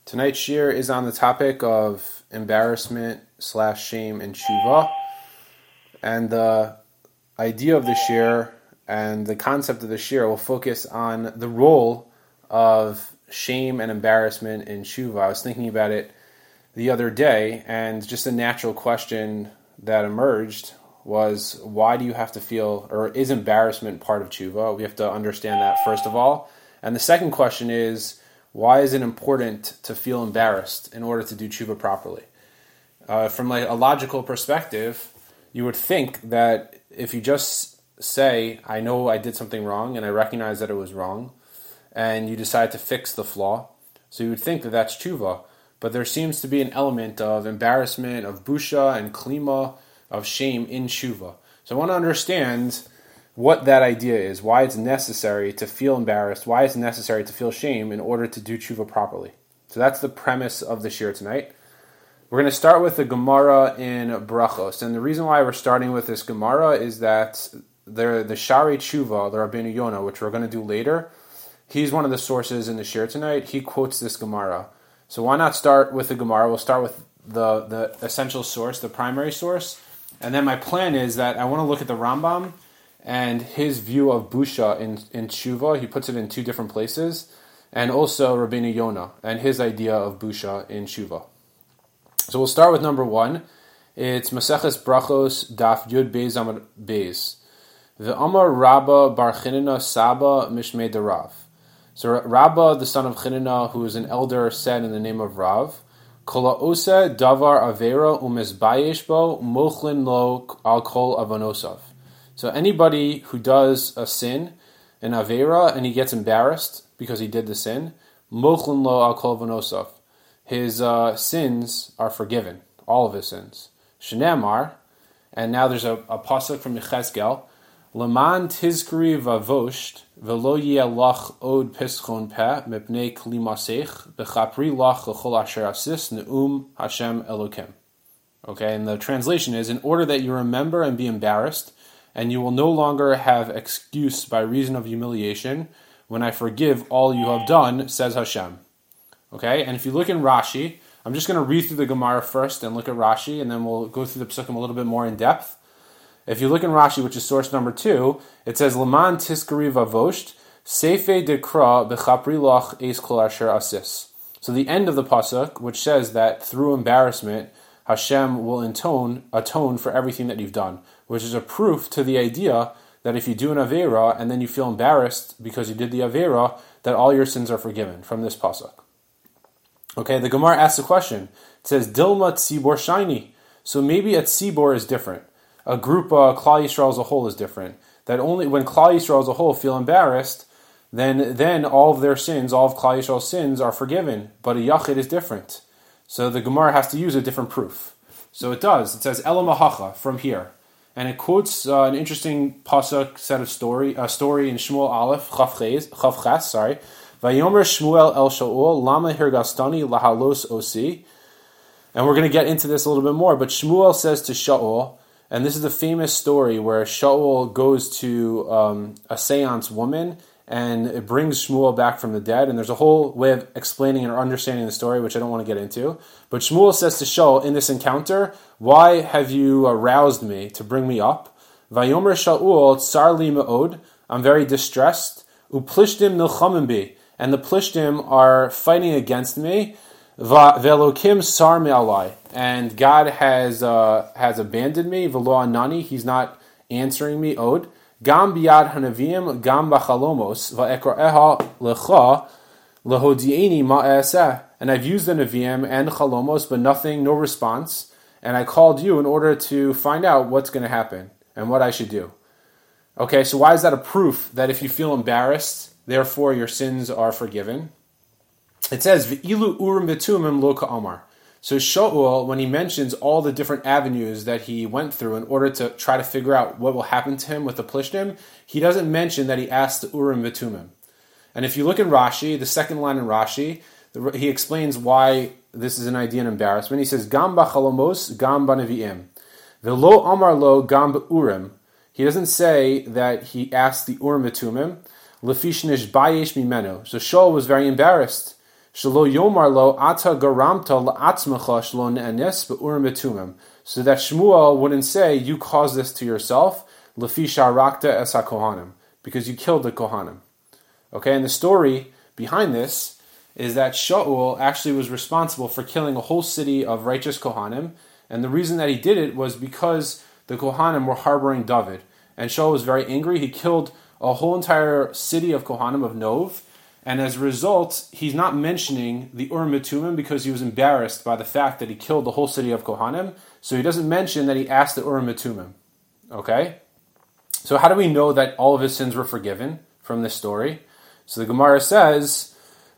Tonight's shir is on the topic of embarrassment / shame in tshuva, and the idea of the shir and the concept of the shir will focus on the role of shame and embarrassment in tshuva. I was thinking about it the other day, and just a natural question that emerged was, why do you have to feel, or is embarrassment part of tshuva? We have to understand that first of all. And the second question is, why is it important to feel embarrassed in order to do tshuva properly? From a logical perspective, you would think that if you just say, I know I did something wrong and I recognize that it was wrong, and you decide to fix the flaw, so you would think that that's tshuva. But there seems to be an element of embarrassment, of busha and klima, of shame in tshuva. So I want to understand what that idea is, why it's necessary to feel embarrassed, why it's necessary to feel shame in order to do tshuva properly. So that's the premise of the shir tonight. We're going to start with the Gemara in Brachos, and the reason why we're starting with this Gemara is that the Shari Tshuva, the Rabbeinu Yonah, which we're going to do later, he's one of the sources in the shir tonight. He quotes this Gemara. So why not start with the Gemara? We'll start with the essential source, the primary source, and then my plan is that I want to look at the Rambam and his view of busha in tshuva. He puts it in two different places, and also Rabbeinu Yonah and his idea of busha in tshuva. So we'll start with number one. It's Maseches Brachos Daf Yud Beis Amud Beis. Ve'amar Rabba Bar Chinina Saba Mishmei Derav. So Rabba, the son of Chinina, who is an elder, said in the name of Rav, Kol ha'oseh davar avera u'mizbayesh bo mochlin lo al kol avonosav. So anybody who does a sin, an avera, and he gets embarrassed because he did the sin, mochlin lo al kol avonosav. His sins are forgiven, all of his sins. Shneamar, and now there's a pasuk from Yechezkel, Leman tizkri vavosht velo lach od pischon peh mipnei kli masech bechapri lach lechol asher asis neum Hashem Elokim. Okay, and the translation is, in order that you remember and be embarrassed, and you will no longer have excuse by reason of humiliation when I forgive all you have done, says Hashem. Okay, and if you look in Rashi, I'm just going to read through the Gemara first and look at Rashi, and then we'll go through the Psukim a little bit more in depth. If you look in Rashi, which is source number 2, it says, Leman tiskari vavosht, seife dekra bechapri lach eis kol asher asis. So the end of the pasuk, which says that through embarrassment, Hashem will atone for everything that you've done, which is a proof to the idea that if you do an Avera and then you feel embarrassed because you did the Avera, that all your sins are forgiven from this pasuk. Okay, the Gemara asks a question. It says, Dilma tzibor shiny. So maybe a tzibor is different. A group, Klal Yisrael as a whole is different. That only when Klal Yisrael as a whole feel embarrassed, then all of their sins, all of Klal Yisrael's sins are forgiven. But a Yachid is different. So the Gemara has to use a different proof. So it does. It says, Elam Hacha, from here. And it quotes an interesting pasuk set of story in Shmuel Aleph, Chav Ches, Vayomer Shmuel El Shaul, Lama Hirgastani Lahalos Osi. And we're going to get into this a little bit more, but Shmuel says to Shaul, and this is the famous story where Shaul goes to a seance woman, and it brings Shmuel back from the dead, and there's a whole way of explaining or understanding the story, which I don't want to get into. But Shmuel says to Shaul, in this encounter, why have you aroused me to bring me up? Vayomer Shaul, Tsar li me'od, I'm very distressed. Uplishtim nilchamim bi, and the Plishtim are fighting against me. Velokim sar me'alai, and God has abandoned me. Velo anani, He's not answering me. Od gam biyad hanavim gam bachalomos va'ekraeha lecha lehodieni ma'aseh. And I've used the Nevi'im and Chalomos, but nothing, no response. And I called you in order to find out what's going to happen and what I should do. Okay, so why is that a proof that if you feel embarrassed, therefore your sins are forgiven? It says, V'ilu urim v'tumim lo ka'amar. So Shaul, when he mentions all the different avenues that he went through in order to try to figure out what will happen to him with the Plishtim, he doesn't mention that he asked the urim v'tumim. And if you look in Rashi, the second line in Rashi, he explains why this is an idea of embarrassment. He says, Gam b'chalomos, gam b'nevi'im. V'lo amar lo gam b'urim. He doesn't say that he asked the urim v'tumim. Lefish nishbayesh mimenu. So Shaul was very embarrassed Shelo yomar lo ata garamta la'atzmecha shelo ne'anes be'urim betumim. So that Shmuel wouldn't say, you caused this to yourself, lefi sharakta es hakohanim, because you killed the kohanim. Okay, and the story behind this is that Shaul actually was responsible for killing a whole city of righteous kohanim, and the reason that he did it was because the kohanim were harboring David. And Shaul was very angry. He killed a whole entire city of kohanim of Nov, and as a result, he's not mentioning the Urim Tumim because he was embarrassed by the fact that he killed the whole city of kohanim, so he doesn't mention that he asked the Urim Tumim. Okay? So how do we know that all of his sins were forgiven from this story? So the Gemara says,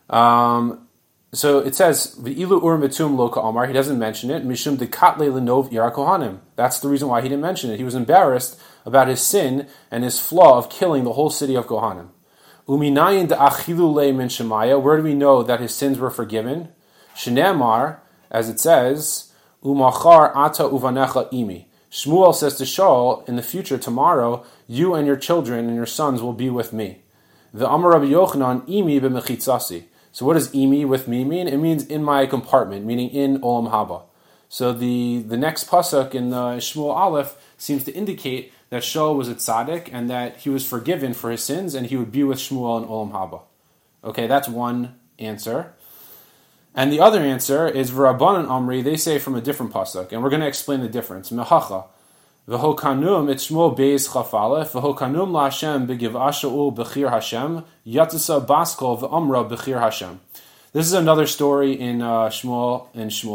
so it says, V'ilu Urim Tum lo ka'amar, he doesn't mention it, Mishum dekatle lenov ira kohanim. That's the reason why he didn't mention it. He was embarrassed about his sin and his flaw of killing the whole city of kohanim. Uminayin da'achilu le min Shemaya, where do we know that his sins were forgiven? Shneamar, as it says, Umachar ata uvanecha imi. Shmuel says to Shaul, in the future, tomorrow, you and your children and your sons will be with me. The Amar Rabbi Yochanan, imi b'mechitzasi. So what does imi with me mean? It means in my compartment, meaning in Olam Haba. So the next pasuk in Shmuel Aleph seems to indicate that Shaul was a tzaddik and that he was forgiven for his sins and he would be with Shmuel in Olam Haba. Okay, that's one answer. And the other answer is V'Rabbanan Amri, they say from a different pasuk, and we're going to explain the difference. Mehacha. V'hokanum, it's Shmuel Beis Chaf Aleph, V'hokanum la'Hashem b'giv'ah Shaul b'chir Hashem, Yatisa baskol v'amra b'chir Hashem. This is another story in Shmuel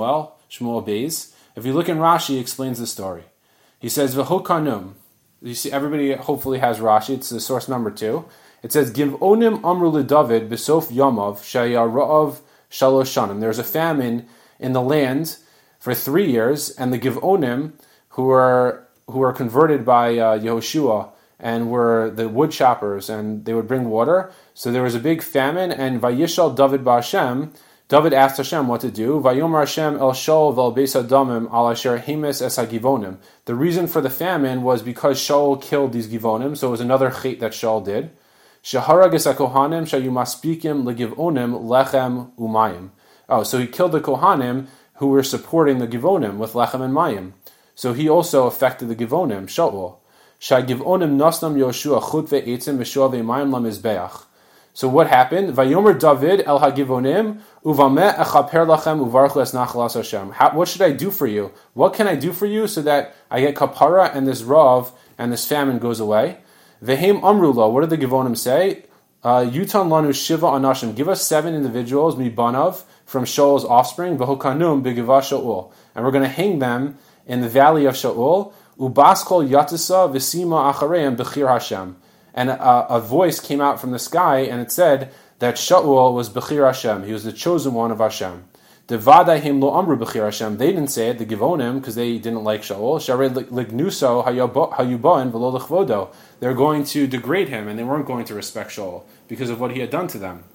Beis. If you look in Rashi, he explains the story. He says, V'hokanum. You see, everybody hopefully has Rashi, it's the source number 2. It says, Giv'onim amru l'David b'sof yamav shaya ra'av shalosh shanim. There's a famine in the land for 3 years, and the Giv'onim, who were converted by Yehoshua and were the wood choppers, and they would bring water. So there was a big famine, and Vayishal David ba'Hashem, David asked Hashem what to do. Vayomer Hashem el Shaul vel beis adamim al asher hemes es hagivonim. The reason for the famine was because Shaul killed these givonim, so it was another chait that Shaul did. Shaharag es hakohanim shayu maspikim legivonim lechem umayim. Oh, so he killed the kohanim who were supporting the givonim with lechem and mayim. So he also affected the givonim, Shaul. Shagivonim nasnam Yoshua chut ve'etzim v'shua ve'mayim lamizbeach. So what happened? Vayomer David el hagivonim uvameh echaper lachem uvarchu es nachalas Hashem. What should I do for you? What can I do for you so that I get kapara and this rav and this famine goes away? Vehem amrulo. What did the givonim say? Yutan lanu shiva anashim. Give us 7 individuals mibanav from Shaul's offspring. V'hokanum b'givah Shaul. And we're going to hang them in the valley of Shaul. Ubaskol yatisa v'sima achareim b'chir Hashem. And a voice came out from the sky, and it said that Shaul was Bechir Hashem. He was the chosen one of Hashem. Devadahim lo amru Bechir Hashem. They didn't say it, the Givonim, because they didn't like Shaul. Shared lignuso hayubain v'lo lechvodo. They're going to degrade him, and they weren't going to respect Shaul because of what he had done to them.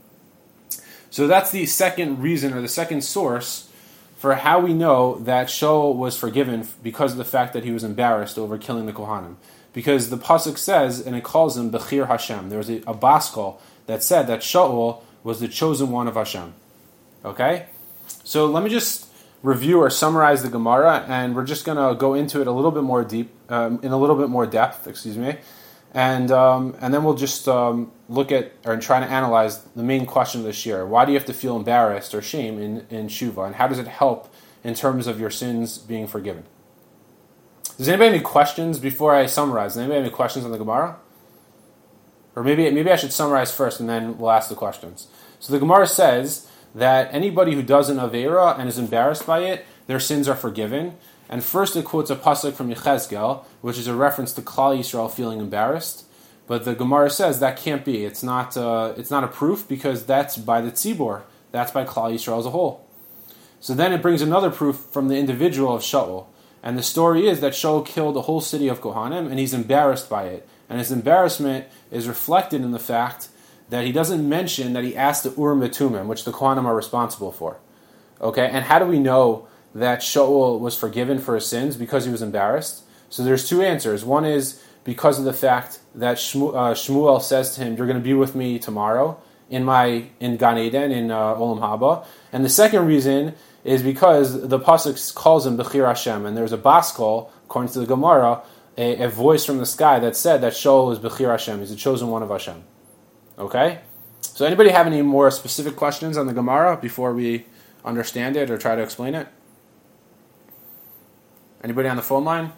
So that's the second reason, or the second source, for how we know that Shaul was forgiven because of the fact that he was embarrassed over killing the Kohanim. Because the pasuk says, and it calls him Bechir Hashem. There was a baskol that said that Shaul was the chosen one of Hashem. Okay? So let me just review or summarize the Gemara, and we're just going to go into it a little bit more deep, in a little bit more depth, and then we'll just look at, or try to analyze the main question of this year. Why do you have to feel embarrassed or shame in Shuvah, and how does it help in terms of your sins being forgiven? Does anybody have any questions before I summarize? Does anybody have any questions on the Gemara? Or maybe I should summarize first and then we'll ask the questions. So the Gemara says that anybody who does an Aveira and is embarrassed by it, their sins are forgiven. And first it quotes a pasuk from Yechezkel, which is a reference to Klal Yisrael feeling embarrassed. But the Gemara says that can't be. It's not a proof because that's by the Tzibor. That's by Klal Yisrael as a whole. So then it brings another proof from the individual of Shaul. And the story is that Shaul killed the whole city of Kohanim, and he's embarrassed by it. And his embarrassment is reflected in the fact that he doesn't mention that he asked the Urim Tumim, which the Kohanim are responsible for. Okay, and how do we know that Shaul was forgiven for his sins? Because he was embarrassed. So there's 2 answers. One is because of the fact that Shmuel says to him, "You're going to be with me tomorrow in Gan Eden, in Olam Haba. And the second reason is because the pasuk calls him Bechir Hashem, and there's a baskol, according to the Gemara, a voice from the sky that said that Shaul is Bechir Hashem, he's the chosen one of Hashem. Okay? So anybody have any more specific questions on the Gemara before we understand it or try to explain it? Anybody on the phone line?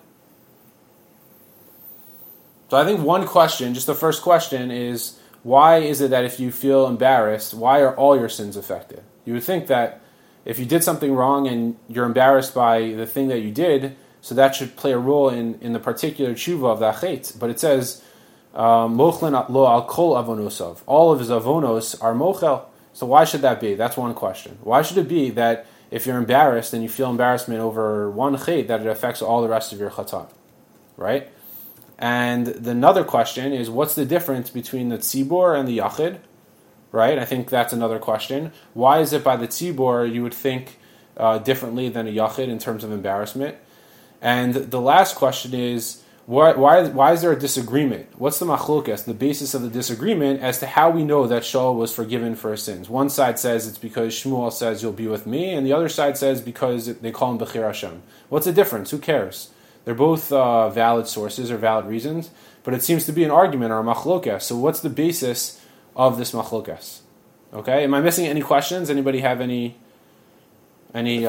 So I think one question, just the first question, is why is it that if you feel embarrassed, why are all your sins affected? You would think that if you did something wrong and you're embarrassed by the thing that you did, so that should play a role in the particular tshuva of the achet. But it says, Mochlin lo al kol avonosav. All of his avonos are mochel. So why should that be? That's one question. Why should it be that if you're embarrassed and you feel embarrassment over one chet, that it affects all the rest of your chatat? Right? And another question is, what's the difference between the tzibor and the yachid? Right? I think that's another question. Why is it by the tzibor you would think differently than a yachid in terms of embarrassment? And the last question is, why is there a disagreement? What's the machlokas, the basis of the disagreement as to how we know that Shaul was forgiven for his sins? One side says it's because Shmuel says you'll be with me, and the other side says because they call him Bechir Hashem. What's the difference? Who cares? They're both valid sources or valid reasons, but it seems to be an argument or a machlokas. So what's the basis of this machlokas? Okay, am I missing any questions? Anybody have any? Can you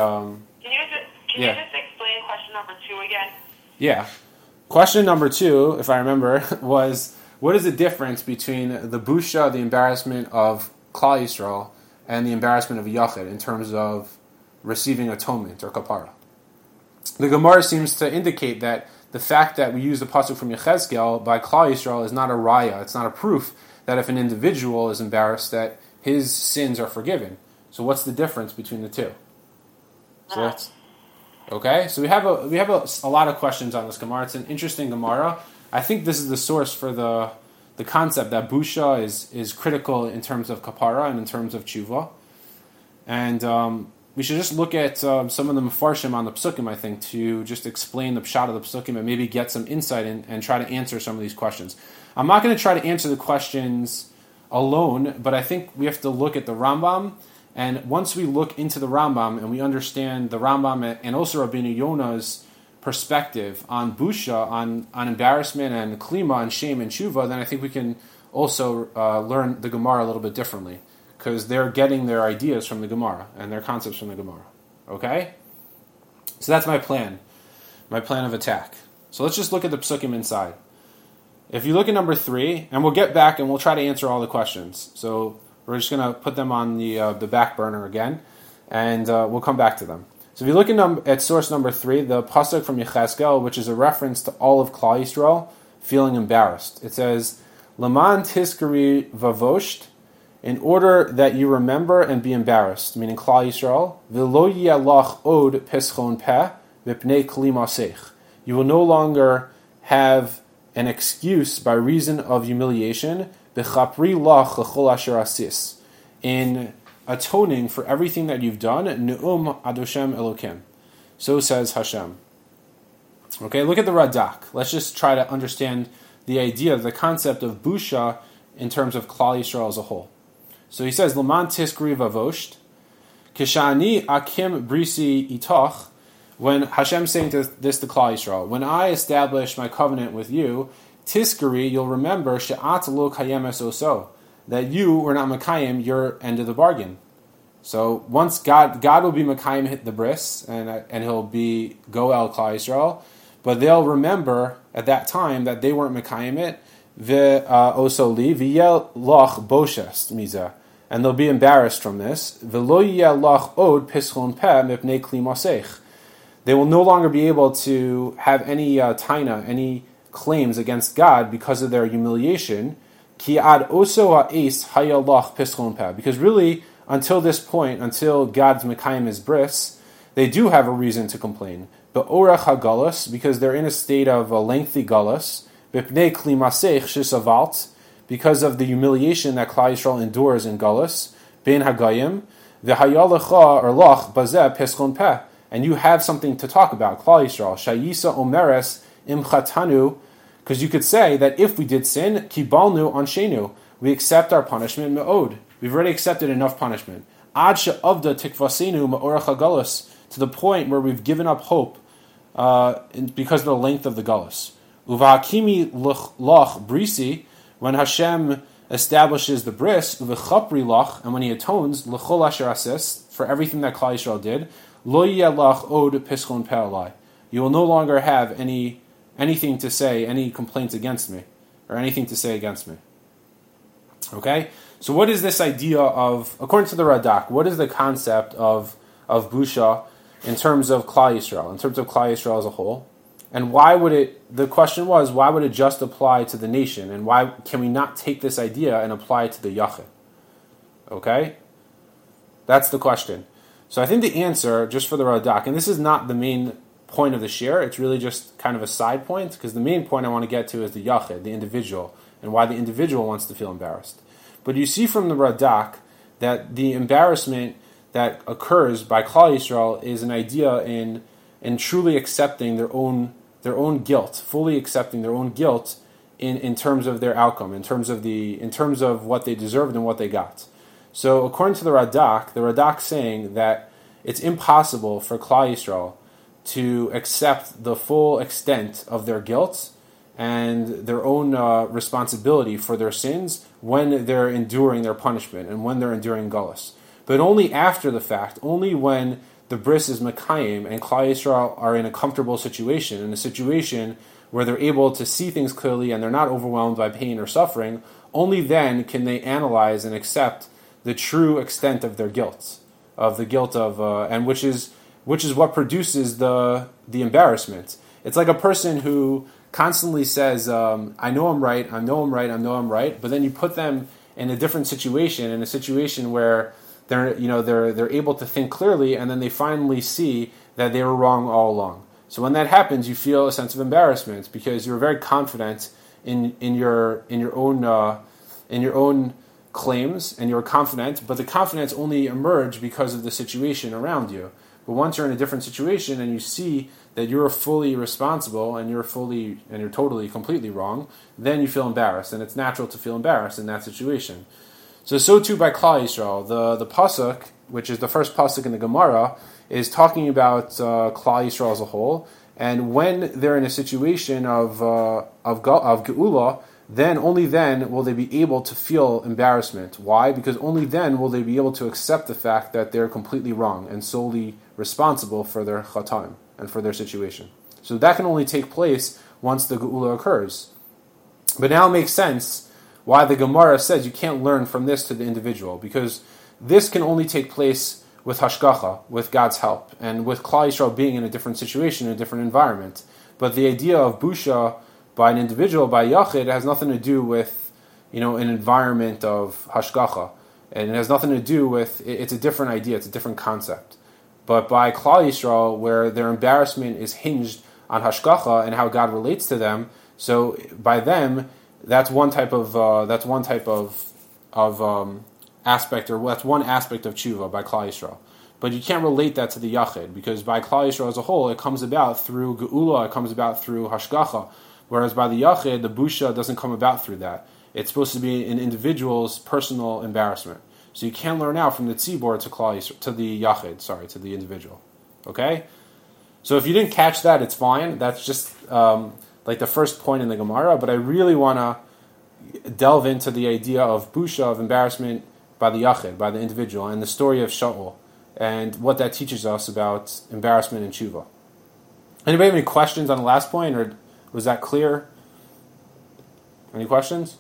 just explain question number 2 again? Yeah. Question number 2, if I remember, was what is the difference between the busha, the embarrassment of Klal Yisrael, and the embarrassment of Yachid in terms of receiving atonement or kapara? The Gemara seems to indicate that the fact that we use the pasuk from Yechezkel by Klal Yisrael is not a raya, it's not a proof that if an individual is embarrassed that his sins are forgiven. So what's the difference between the two? So that's okay. So we have a lot of questions on this Gemara. It's an interesting Gemara. I think this is the source for the concept that busha is critical in terms of kapara and in terms of tshuva. And we should just look at some of the mefarshim on the psukim, I think, to just explain the pshat of the psukim and maybe get some insight and try to answer some of these questions. I'm not going to try to answer the questions alone, but I think we have to look at the Rambam. And once we look into the Rambam and we understand the Rambam and also Rabbeinu Yonah's perspective on busha, on embarrassment and klima and shame and tshuva, then I think we can also learn the Gemara a little bit differently, because they're getting their ideas from the Gemara and their concepts from the Gemara. Okay? So that's my plan of attack. So let's just look at the psukim inside. If you look at number 3, and we'll get back and we'll try to answer all the questions. So we're just going to put them on the back burner again, and we'll come back to them. So if you look at source number 3, the pasuk from Yechezkel, which is a reference to all of Klal Yisrael feeling embarrassed. It says, Laman tiskari vavosht, in order that you remember and be embarrassed, meaning Klal Yisrael, v'lo yalach od peschon peh v'pnei kli masech. You will no longer have an excuse by reason of humiliation, b'chapri lach l'chol asher asis, in atoning for everything that you've done, ne'um adoshem elokim. So says Hashem. Okay, look at the Radak. Let's just try to understand the idea, the concept of busha in terms of Klal Yisrael as a whole. So he says, Laman tiskri vavosht, kishani akim brisi itoch, when Hashem saying this to Klal Yisrael, when I establish my covenant with you, tiskari, you'll remember, she'at lo kayem oso, that you were not makayim your end of the bargain. So once God will be makayim hit the bris, and he'll be goel Klal Yisrael, but they'll remember at that time that they weren't makayim it, osoli v'yel loch boshest miza, and they'll be embarrassed from this. V'lo yel loch od pischon peh mipnei kli masech. They will no longer be able to have any taina, any claims against God because of their humiliation. Ki ad oso ha'es hayel loch pischon peh. Because really, until this point, until God's mekayim is bris, they do have a reason to complain. But orach hagalus, because they're in a state of a lengthy galus, b'pnei kli masech shisavalt, because of the humiliation that Klal Yisrael endures in galus, ben hagayim, v'hayalecha or loch bazeh pischon peh. And you have something to talk about, Klal Yisrael. Shayisa omeres imchatanu, because you could say that if we did sin, kibalnu anshenu, we accept our punishment me'od. We've already accepted enough punishment. Ad she'avda tikvasenu ma'orach hagalus, to the point where we've given up hope because of the length of the galus. Uva'akimi loch brisi, when Hashem establishes the bris, uvechapri loch, and when He atones l'chol asher asis, for everything that Klal Yisrael did, lo yeh lach od pischon pe'alai. You will no longer have anything to say, any complaints against me, or anything to say against me. Okay? So what is this idea of, according to the Radak, what is the concept of Busha in terms of Klal Yisrael, in terms of Klal Yisrael as a whole? And the question was, why would it just apply to the nation? And why can we not take this idea and apply it to the Yachid? Okay? That's the question. So I think the answer, just for the Radak, and this is not the main point of the shir, it's really just kind of a side point, because the main point I want to get to is the Yachid, the individual, and why the individual wants to feel embarrassed. But you see from the Radak that the embarrassment that occurs by Klal Yisrael is an idea in truly accepting their own guilt, fully accepting their own guilt in terms of their outcome, in terms of what they deserved and what they got. So according to the Radak saying that it's impossible for Klal Yisrael to accept the full extent of their guilt and their own responsibility for their sins when they're enduring their punishment and when they're enduring galus. But only after the fact, only when the bris is Mekayim and Klal Yisrael are in a comfortable situation, in a situation where they're able to see things clearly and they're not overwhelmed by pain or suffering, only then can they analyze and accept the true extent of their guilt, and which is what produces the embarrassment. It's like a person who constantly says, I know I'm right, but then you put them in a different situation, in a situation where they're able to think clearly, and then they finally see that they were wrong all along. So when that happens, you feel a sense of embarrassment because you're very confident in your own claims, and you're confident, but the confidence only emerged because of the situation around you. But once you're in a different situation and you see that you're fully responsible and you're totally, completely wrong, then you feel embarrassed, and it's natural to feel embarrassed in that situation. So too by Klal Yisrael. The pasuk, which is the first pasuk in the Gemara, is talking about Klal Yisrael as a whole, and when they're in a situation of Geula, then only then will they be able to feel embarrassment. Why? Because only then will they be able to accept the fact that they're completely wrong and solely responsible for their chataim and for their situation. So that can only take place once the Geula occurs. But now it makes sense why the Gemara says you can't learn from this to the individual, because this can only take place with hashgacha, with God's help, and with Klal Yisrael being in a different situation, in a different environment. But the idea of busha by an individual, by Yachid, has nothing to do with, an environment of hashgacha. And it has nothing to do with, it's a different idea, it's a different concept. But by Klal Yisrael, where their embarrassment is hinged on hashgacha and how God relates to them, so by them, that's one type of aspect, or that's one aspect of tshuva by Klal Yisrael. But you can't relate that to the Yachid, because by Klal Yisrael as a whole, it comes about through Geula, it comes about through hashgacha. Whereas by the Yachid, the busha doesn't come about through that. It's supposed to be an individual's personal embarrassment. So you can't learn out from the tzibor to Klal Yisrael, to the Yachid, to the individual. Okay? So if you didn't catch that, it's fine. That's just like the first point in the Gemara. But I really want to delve into the idea of busha, of embarrassment by the Yachid, by the individual, and the story of Shaul, and what that teaches us about embarrassment and tshuva. Anybody have any questions on the last point, or was that clear? Any questions?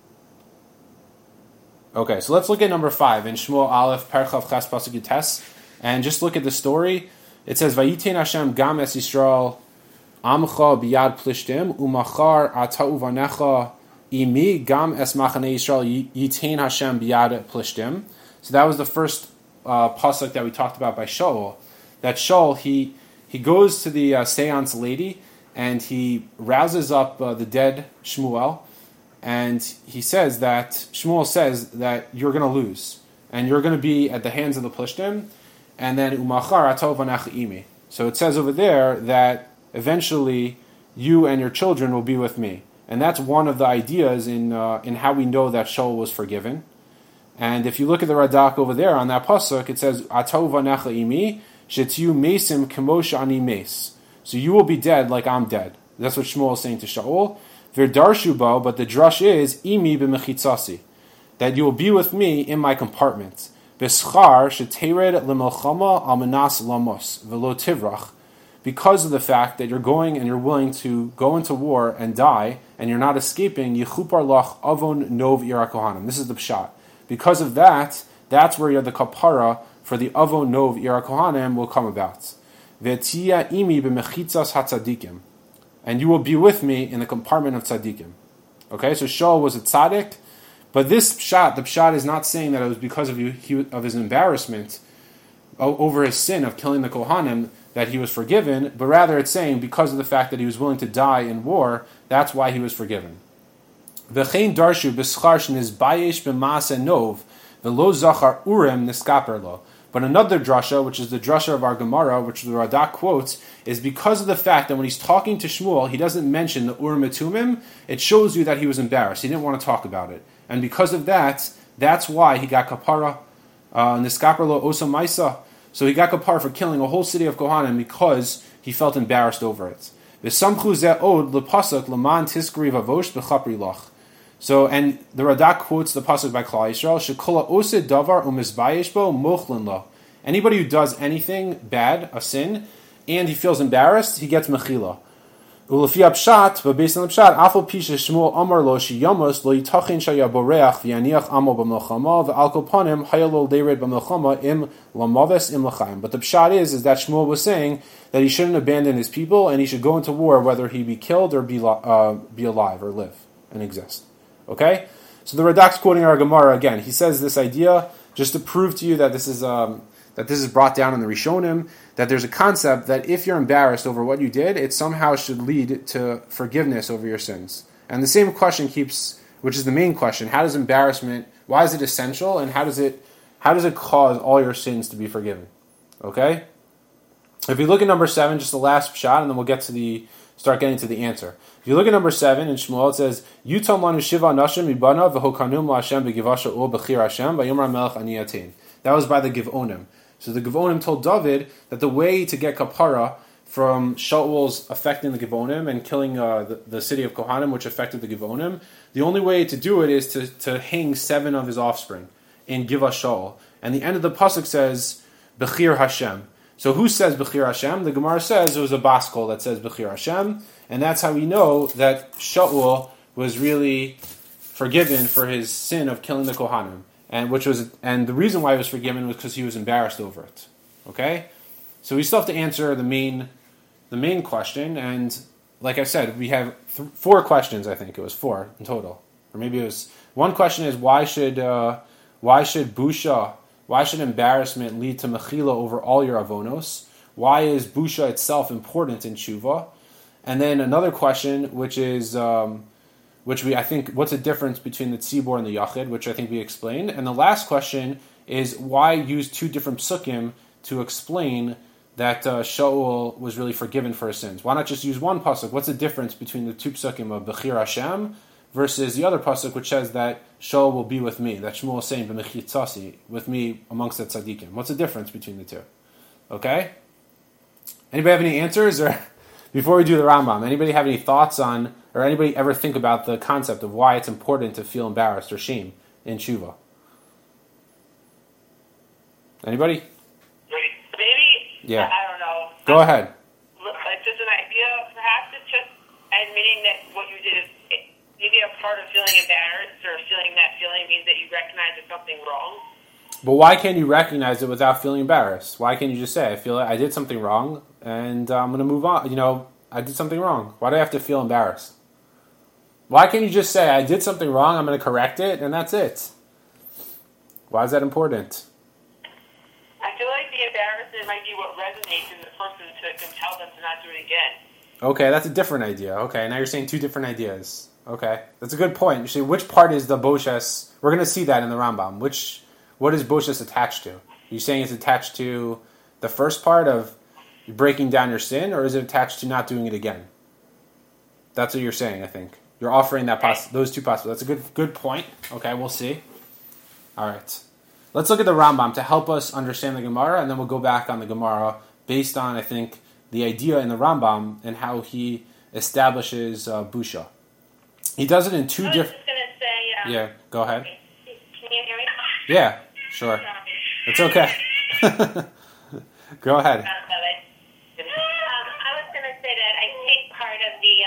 Okay, so let's look at number 5 in Shmuel Aleph Perchav Ches Pasuk Yutes, and just look at the story. It says, "Vayitein Hashem gam es Yisrael amcha biyad plishtim umachar ata uvanecha imi gam es machane Yisrael yitein Hashem biyad plishtim." So that was the first pasuk that we talked about by Shaul. That Shaul he goes to the seance lady, and he rouses up the dead Shmuel, and Shmuel says that you're going to lose, and you're going to be at the hands of the Plishtim, and then umachar atov vanach imi. So it says over there that eventually you and your children will be with me, and that's one of the ideas in how we know that Shaul was forgiven. And if you look at the Radak over there on that pasuk, it says, "Atau vanecha imi shetiu mesim k'moshe ani mes." So you will be dead like I'm dead. That's what Shmuel is saying to Shaul. V'darshu bo, but the drush is imi b'mechitzasi, that you will be with me in my compartment. B'schar shetered l'melchama al menas lamos v'lo tivrach, because of the fact that you're going and you're willing to go into war and die, and you're not escaping. Yichupar lach avon nov ira kohanim. This is the pshat. Because of that, that's where the kapara for the avon nov ira kohanim will come about. V'tia imi b'mechitzas hatzadikim, and you will be with me in the compartment of tzadikim. Okay, so Shaul was a tzaddik, but this pshat, the pshat is not saying that it was because of his embarrassment over his sin of killing the kohanim that he was forgiven, but rather it's saying because of the fact that he was willing to die in war, that's why he was forgiven. V'chein darshu b'schar shnizbayesh b'maaseh nov v'lo zachar urem niskaper lo. But another drasha, which is the drasha of our Gemara, which the Radak quotes, is because of the fact that when he's talking to Shmuel, he doesn't mention the Urim and Tumim. It shows you that he was embarrassed. He didn't want to talk about it. And because of that, that's why he got kapara, niskaper lo osa maisa. So he got kapara for killing a whole city of Kohanim because he felt embarrassed over it. V'samchu zeh od lepasuk leman tiskri vavosh b'chapri lach. So, and the Radak quotes the pasuk by Klal Yisrael, "Shekola osid davar u'mizbayesh bo mochlin lo." Anybody who does anything bad, a sin, and he feels embarrassed, he gets mechila. Ulefi pshat, but based on the pshat, afal pisha Shmuel amar lo sheyamos lo yitachin shaya boreach v'yaniach amo b'melchama v'al kol panim hayalo leired b'melchama im lamaves im l'chaim. But the pshat is that Shmuel was saying that he shouldn't abandon his people and he should go into war whether he be killed or be alive or live and exist. Okay, so the Radak's quoting our Gemara again. He says this idea just to prove to you that this is brought down in the Rishonim, that there's a concept that if you're embarrassed over what you did, it somehow should lead to forgiveness over your sins. And the same question which is the main question: how does embarrassment? Why is it essential? And how does it cause all your sins to be forgiven? Okay, if you look at number 7, just the last shot, and then we'll start getting to the answer. If you look at number 7 in Shmuel, it says, "Yutam lanu shiva nashim mibana v'hokanum la'Hashem begivasha ul b'chir Hashem v'yomer melech ani yatein." That was by the Givonim. So the Givonim told David that the way to get kapara from Shaul's affecting the Givonim and killing the city of Kohanim, which affected the Givonim, the only way to do it is to hang 7 of his offspring in Giva Shaul. And the end of the pasuk says, "B'chir Hashem." So who says B'chir Hashem? The Gemara says it was a baskol that says B'chir Hashem, and that's how we know that Shaul was really forgiven for his sin of killing the Kohanim, and the reason why he was forgiven was because he was embarrassed over it. Okay, so we still have to answer the main question, and like I said, we have 4 questions. I think it was 4 in total, or maybe it was one question is why should busha? Why should embarrassment lead to mechila over all your avonos? Why is busha itself important in tshuva? And then another question, which is, what's the difference between the tzibor and the yachid, which I think we explained. And the last question is why use 2 different psukim to explain that Shaul was really forgiven for his sins? Why not just use one pasuk? What's the difference between the 2 psukim of B'chir Hashem versus the other pasuk which says that Shaul will be with me, that Shmuel is saying, b'mechitzasi, with me amongst the tzaddikim. What's the difference between the 2? Okay? Anybody have any answers? Or before we do the Rambam, anybody have any thoughts on, or anybody ever think about the concept of why it's important to feel embarrassed or shame in tshuva? Anybody? Maybe? Yeah. I don't know. Go ahead. Just an idea, perhaps it's just admitting that what you did is maybe a part of feeling embarrassed or feeling that feeling means that you recognize there's something wrong. But why can't you recognize it without feeling embarrassed? Why can't you just say, I feel like I did something wrong and I'm going to move on? I did something wrong. Why do I have to feel embarrassed? Why can't you just say, I did something wrong, I'm going to correct it, and that's it? Why is that important? I feel like the embarrassment might be what resonates in the person to compel them to not do it again. Okay, that's a different idea. Okay, now you're saying 2 different ideas. Okay, that's a good point. You see, which part is the boshes? We're going to see that in the Rambam. What is boshes attached to? Are you saying it's attached to the first part of breaking down your sin, or is it attached to not doing it again? That's what you're saying, I think. You're offering that those 2 possibilities. That's a good point. Okay, we'll see. All right. Let's look at the Rambam to help us understand the Gemara, and then we'll go back on the Gemara based on, I think, the idea in the Rambam and how he establishes Busha. He does it in two different... I was just going to say... yeah, go ahead. Can you hear me? Yeah, sure. It's okay. Go ahead. I was going to say that I think part of the...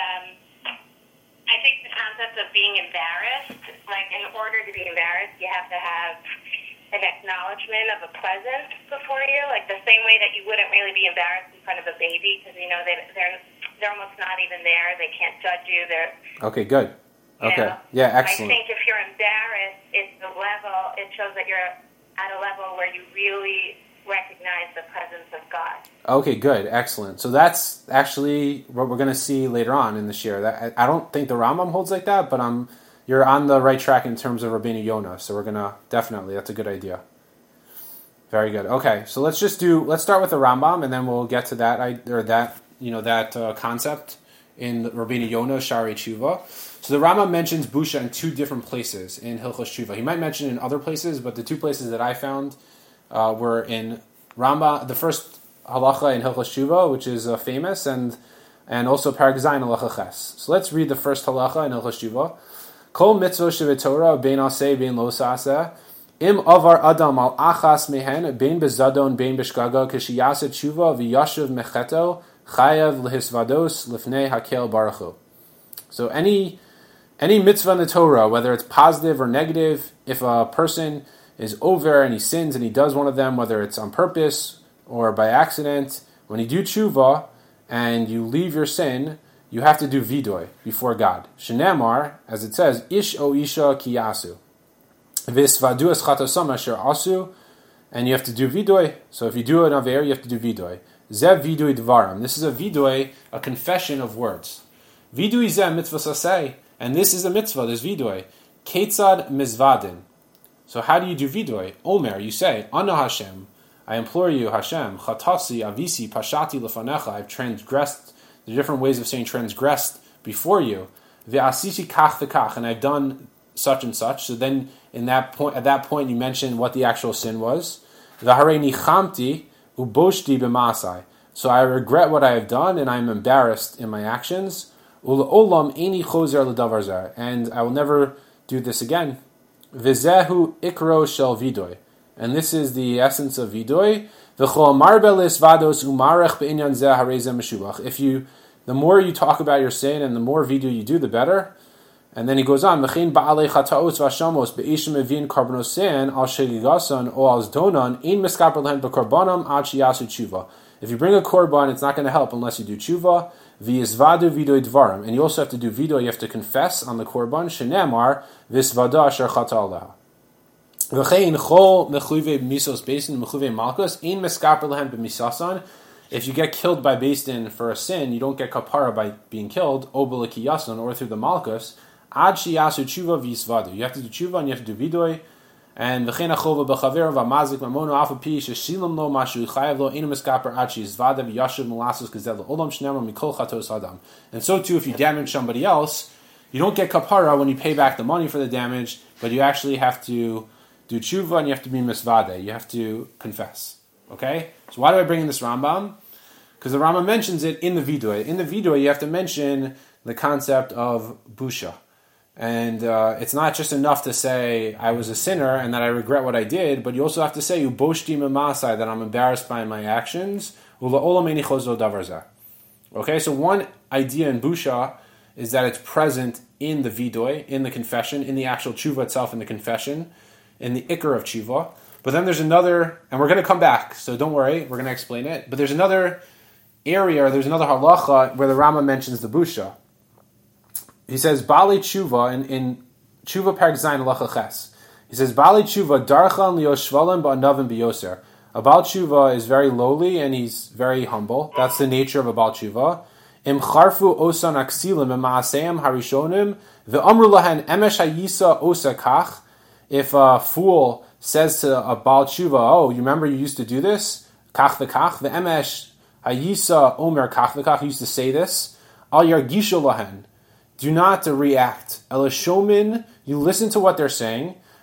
I think the concept of being embarrassed, like in order to be embarrassed, you have to have an acknowledgement of a presence before you, like the same way that you wouldn't really be embarrassed in front of a baby because, they're almost not even there. They can't judge you. Okay, good. Okay. Yeah, excellent. I think if you're embarrassed, it shows that you're at a level where you really recognize the presence of God. Okay, good. Excellent. So that's actually what we're going to see later on in the shir. I don't think the Rambam holds like that, but you're on the right track in terms of Rabbeinu Yonah. So we're going to definitely, that's a good idea. Very good. Okay, so let's start with the Rambam, and then we'll get to that concept in Rabbeinu Yonah, Shari Tshuva. So the Rambam mentions Busha in two different places in Hilchos Tshuva. He might mention it in other places, but the two places that I found were in Rambam, the first halacha in Hilchos Tshuva, which is famous, and also Parag Zayin halacha ches. So let's read the first halacha in Hilchos Tshuva. Kol mitzvah shevetorah bein aseh bein lo saseh im avar adam al achas mehen bein bezadon bein b'shgaga k'shiyaseh tshuva v'yashuv mecheto chayav lehisvados lifnei hakel baruch hu. So any mitzvah in the Torah, whether it's positive or negative, if a person is over and he sins and he does one of them, whether it's on purpose or by accident, when you do tshuva and you leave your sin, you have to do vidoy before God. Shenemar, as it says, ish o isha ki yasu. Visvadu es chatosam asher asu, and you have to do vidoy. So if you do an aver, you have to do vidoy. Zev vidoy dvaram. This is a vidoy, a confession of words. Vidoy zeh mitzvah saseh, and this is a mitzvah, this vidoy. Ketzad mizvadin. So how do you do vidoy? Omer, you say, Ana Hashem, I implore you, Hashem, Chatasi, Avisi, Pashati lefanecha, I've transgressed, the different ways of saying transgressed before you. Ve'asisi kach v'kach, and I've done such and such. So then at that point you mention what the actual sin was. V'harei nichamti uboshti b'masai. So I regret what I have done and I'm embarrassed in my actions. U'le'olam eini chozer l'davar zeh, and I will never do this again. V'zehu ikro shel vidoy, and this is the essence of vidoy. V'chol marbelis vados umarech be'inyan zeh harei zeh meshubach. The more you talk about your sin and the more vidoy you do, the better. And then he goes on, Mechin ba'alei chataos v'ashamos be'ishim evin karbonos sin al sheligasan o al zdonan ein miskaper lehen b'karbanam ad sheyasu tshuva. If you bring a korban, it's not going to help unless you do tshuva. V'yizvadu vidoy dvarim, and you also have to do vidoy. You have to confess on the korban. Shenemar v'yizvada asher chata aleha. V'chein chol mechuve misos beis din mechuve malchus ein miskaper lehen b'misasan. If you get killed by beis din for a sin, you don't get kapara by being killed, obelikiyasan, or through the malchus. Ad sheyasu tshuva v'yizvadu. You have to do tshuva and you have to do vidoy. And v'chein achova b'chaver v'amazik mamono afa pi sheshilam lo mashu chayav lo inu miskaper ad sheyizvada v'yashuv melasus kazel olam shnemer mikol chatos adam. And so too, if you damage somebody else, you don't get kapara when you pay back the money for the damage, but you actually have to do tshuva and you have to be misvade. You have to confess. Okay? So why do I bring in this Rambam? Because the Rambam mentions it in the vidoy. In the vidoy, you have to mention the concept of busha. And it's not just enough to say, I was a sinner and that I regret what I did, but you also have to say, uboshti memasai, that I'm embarrassed by my actions. Okay, so one idea in busha is that it's present in the vidoy, in the confession, in the actual tshuva itself, in the confession, in the ikar of tshuva. But then there's another, and we're going to come back, so don't worry, we're going to explain it. But there's another area, there's another halacha where the Rama mentions the busha. He says, Bali tshuva, in tshuva parag zayin halacha ches. He says, Bali tshuva darchan liyoshvalim ba'anavim biyoser. A Baal tshuva is very lowly and he's very humble. That's the nature of a Baal tshuva. Im charfu osan aksilim im ma'aseim harishonim ve'amru lahen emesh hayisa osa kach. If a fool says to a Baal tshuva, oh, you remember you used to do this? Kach v'kach. Ve'emesh hayisa omer kach v'kach. He used to say this. Al yargishu lahen. Do not react. Elishomin, you listen to what they're saying.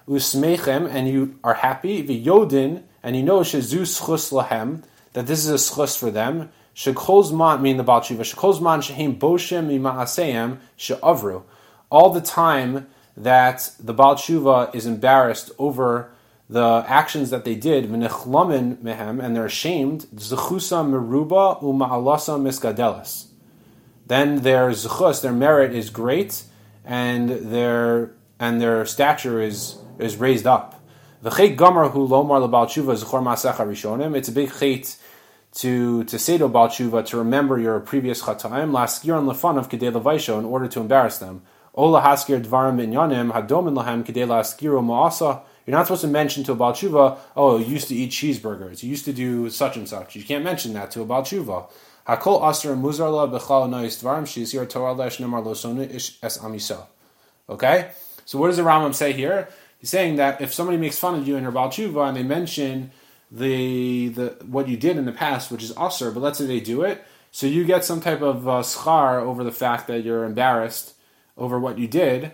usmeichem, and you are happy, v'yodin, and you know shezu schus lahem, that this is a schus for them, shekol zman, meaning the Baal Tshuva, shekol zman shehem boshem mima'aseyem she'avru. All the time that the Baal Tshuva is embarrassed over the actions that they did, v'nechlamin mehem, and they're ashamed, zechusa meruba u'ma'alasa miskadelis. Then their zechus, their merit is great, and their stature is raised up. V'chet gamar hu lomar lebal tshuva zechor ma'asecha rishonim. It's a big chet to say to Baal Tshuva to remember your previous chataim, laskir and lefanav kedei levaisho, in order to embarrass them. Ola haskir dvarim binyanim hadomin lahem kedei laskiru ma'asa. You're not supposed to mention to a Baal Tshuva, oh, you used to eat cheeseburgers, you used to do such and such. You can't mention that to a Baal Tshuva. Hakol asr muzarla bechal nois dvarim shizir torah lesh nemar losonu ish es amisa. Okay? So what does the Rambam say here? He's saying that if somebody makes fun of you in your Baal Tshuva and they mention the what you did in the past, which is asr, but let's say they do it, so you get some type of schar over the fact that you're embarrassed over what you did,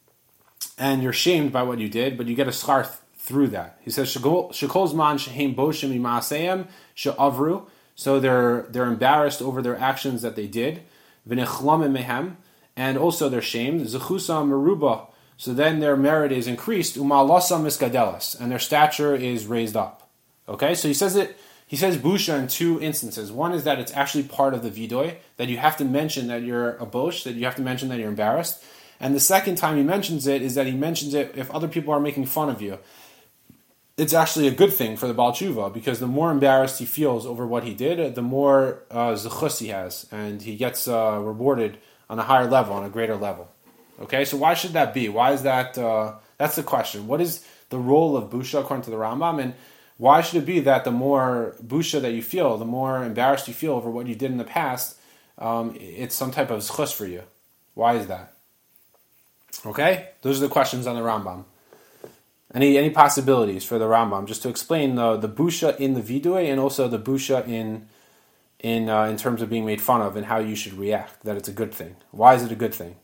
and you're shamed by what you did, but you get a schar through that. He says, Shekol zman shehem boshem mima'aseyem she'avru. So they're embarrassed over their actions that they did. V'nechlamim mehem, and also they're shamed. Zechusa meruba. So then their merit is increased. U'ma'alasa miskadelas, and their stature is raised up. Okay, so he says busha in two instances. One is that it's actually part of the vidoy, that you have to mention that you're a bosh, that you have to mention that you're embarrassed. And the second time he mentions it is that he mentions it if other people are making fun of you. It's actually a good thing for the Baal Tshuva, because the more embarrassed he feels over what he did, the more zechus he has, and he gets rewarded on a higher level, on a greater level. Okay, so why should that be? Why is that? That's the question. What is the role of busha according to the Rambam, and why should it be that the more busha that you feel, the more embarrassed you feel over what you did in the past, it's some type of zechus for you? Why is that? Okay, those are the questions on the Rambam. Any possibilities for the Rambam, just to explain the busha in the vidui and also the busha in terms of being made fun of and how you should react, that it's a good thing. Why is it a good thing?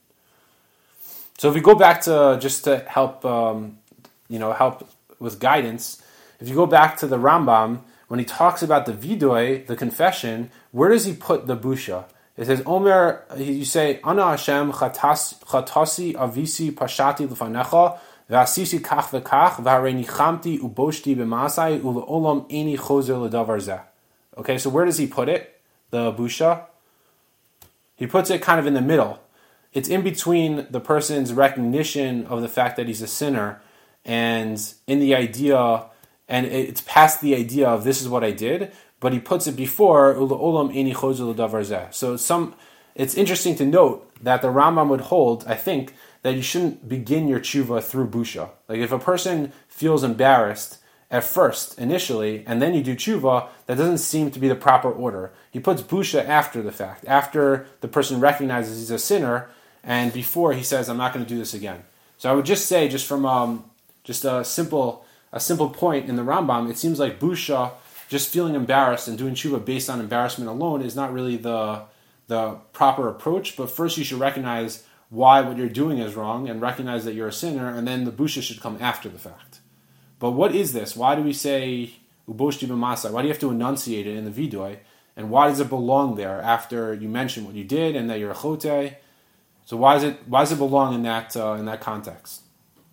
So if we go back to, just to help help with guidance, if you go back to the Rambam, when he talks about the vidui, the confession, where does he put the busha? It says, Omer, you say, Ana Hashem chatasi avisi pashati l'fanecha, v'asisi kach v'kach, v'harei nichamti uboshti b'masai, u'le'olam eni chozer l'davar zeh. Okay, so where does he put it, the busha? He puts it kind of in the middle. It's in between the person's recognition of the fact that he's a sinner and in the idea, and it's past the idea of this is what I did, but he puts it before u'le'olam eni chozer l'davar zeh. So it's interesting to note that the Rambam would hold, I think, that you shouldn't begin your tshuva through busha. Like if a person feels embarrassed at first, initially, and then you do tshuva, that doesn't seem to be the proper order. He puts busha after the fact, after the person recognizes he's a sinner, and before he says, I'm not going to do this again. So I would just say, just from just a simple point in the Rambam, it seems like busha, just feeling embarrassed and doing tshuva based on embarrassment alone, is not really the proper approach. But first you should recognize why what you're doing is wrong and recognize that you're a sinner, and then the busha should come after the fact. But what is this? Why do we say uboshti b'masai? Why do you have to enunciate it in the vidui? And why does it belong there after you mention what you did and that you're a chote? So why does it belong in that context?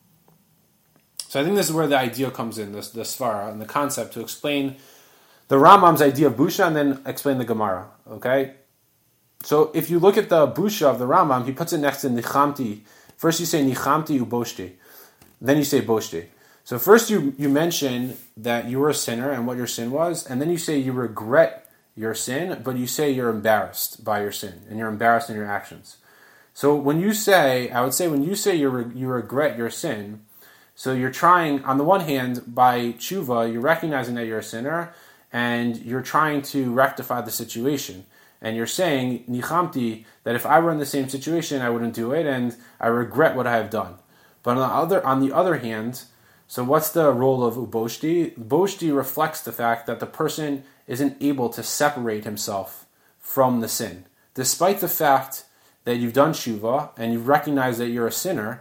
So I think this is where the idea comes in, the svara and the concept, to explain the Rambam's idea of busha and then explain the Gemara. Okay. So if you look at the busha of the Rambam, he puts it next to nichamti. First you say nichamti uboshti, then you say boshti. So first you mention that you were a sinner and what your sin was, and then you say you regret your sin, but you say you're embarrassed by your sin and you're embarrassed in your actions. So when you say you regret your sin, so you're trying, on the one hand, by tshuva, you're recognizing that you're a sinner and you're trying to rectify the situation. And you're saying, nichamti, that if I were in the same situation, I wouldn't do it, and I regret what I have done. But on the other hand, so what's the role of uboshti? Boshti reflects the fact that the person isn't able to separate himself from the sin. Despite the fact that you've done tshuva, and you recognize that you're a sinner,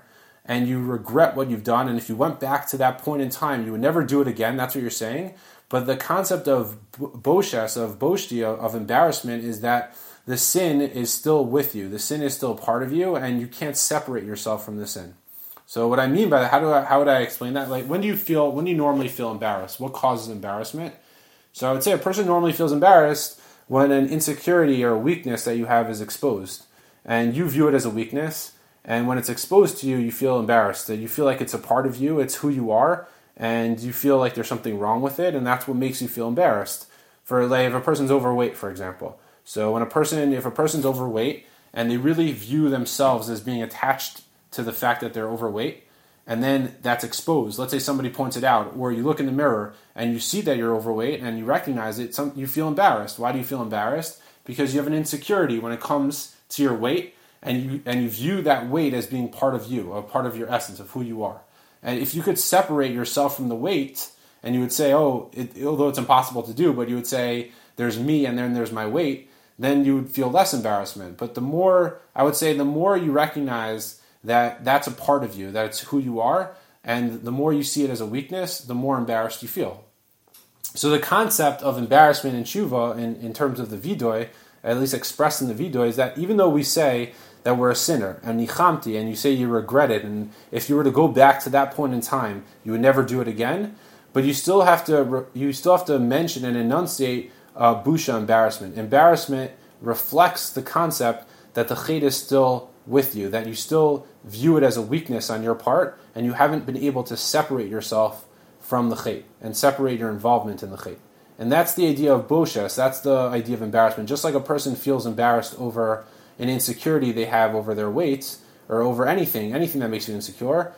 and you regret what you've done, and if you went back to that point in time, you would never do it again. That's what you're saying. But the concept of boshes, of boshti, of embarrassment, is that the sin is still with you. The sin is still part of you, and you can't separate yourself from the sin. So what I mean by that, how would I explain that? Like, when do you normally feel embarrassed? What causes embarrassment? So I would say a person normally feels embarrassed when an insecurity or a weakness that you have is exposed, and you view it as a weakness. And when it's exposed to you, you feel embarrassed. That you feel like it's a part of you, it's who you are, and you feel like there's something wrong with it, and that's what makes you feel embarrassed. For like, if a person's overweight, for example. So if a person's overweight and they really view themselves as being attached to the fact that they're overweight, and then that's exposed. Let's say somebody points it out, or you look in the mirror and you see that you're overweight and you recognize it. You feel embarrassed. Why do you feel embarrassed? Because you have an insecurity when it comes to your weight. And you view that weight as being part of you, a part of your essence, of who you are. And if you could separate yourself from the weight, and you would say, although it's impossible to do, but you would say, there's me and then there's my weight, then you would feel less embarrassment. But the more you recognize that that's a part of you, that it's who you are, and the more you see it as a weakness, the more embarrassed you feel. So the concept of embarrassment in tshuva, in terms of the vidoy, at least expressed in the vidoy, is that even though we say that we're a sinner, and nichamti, and you say you regret it, and if you were to go back to that point in time, you would never do it again, but you still have to mention and enunciate busha, embarrassment. Embarrassment reflects the concept that the chet is still with you, that you still view it as a weakness on your part, and you haven't been able to separate yourself from the chet, and separate your involvement in the chet. And that's the idea of boshes, that's the idea of embarrassment. Just like a person feels embarrassed over an insecurity they have over their weight, or over anything that makes you insecure.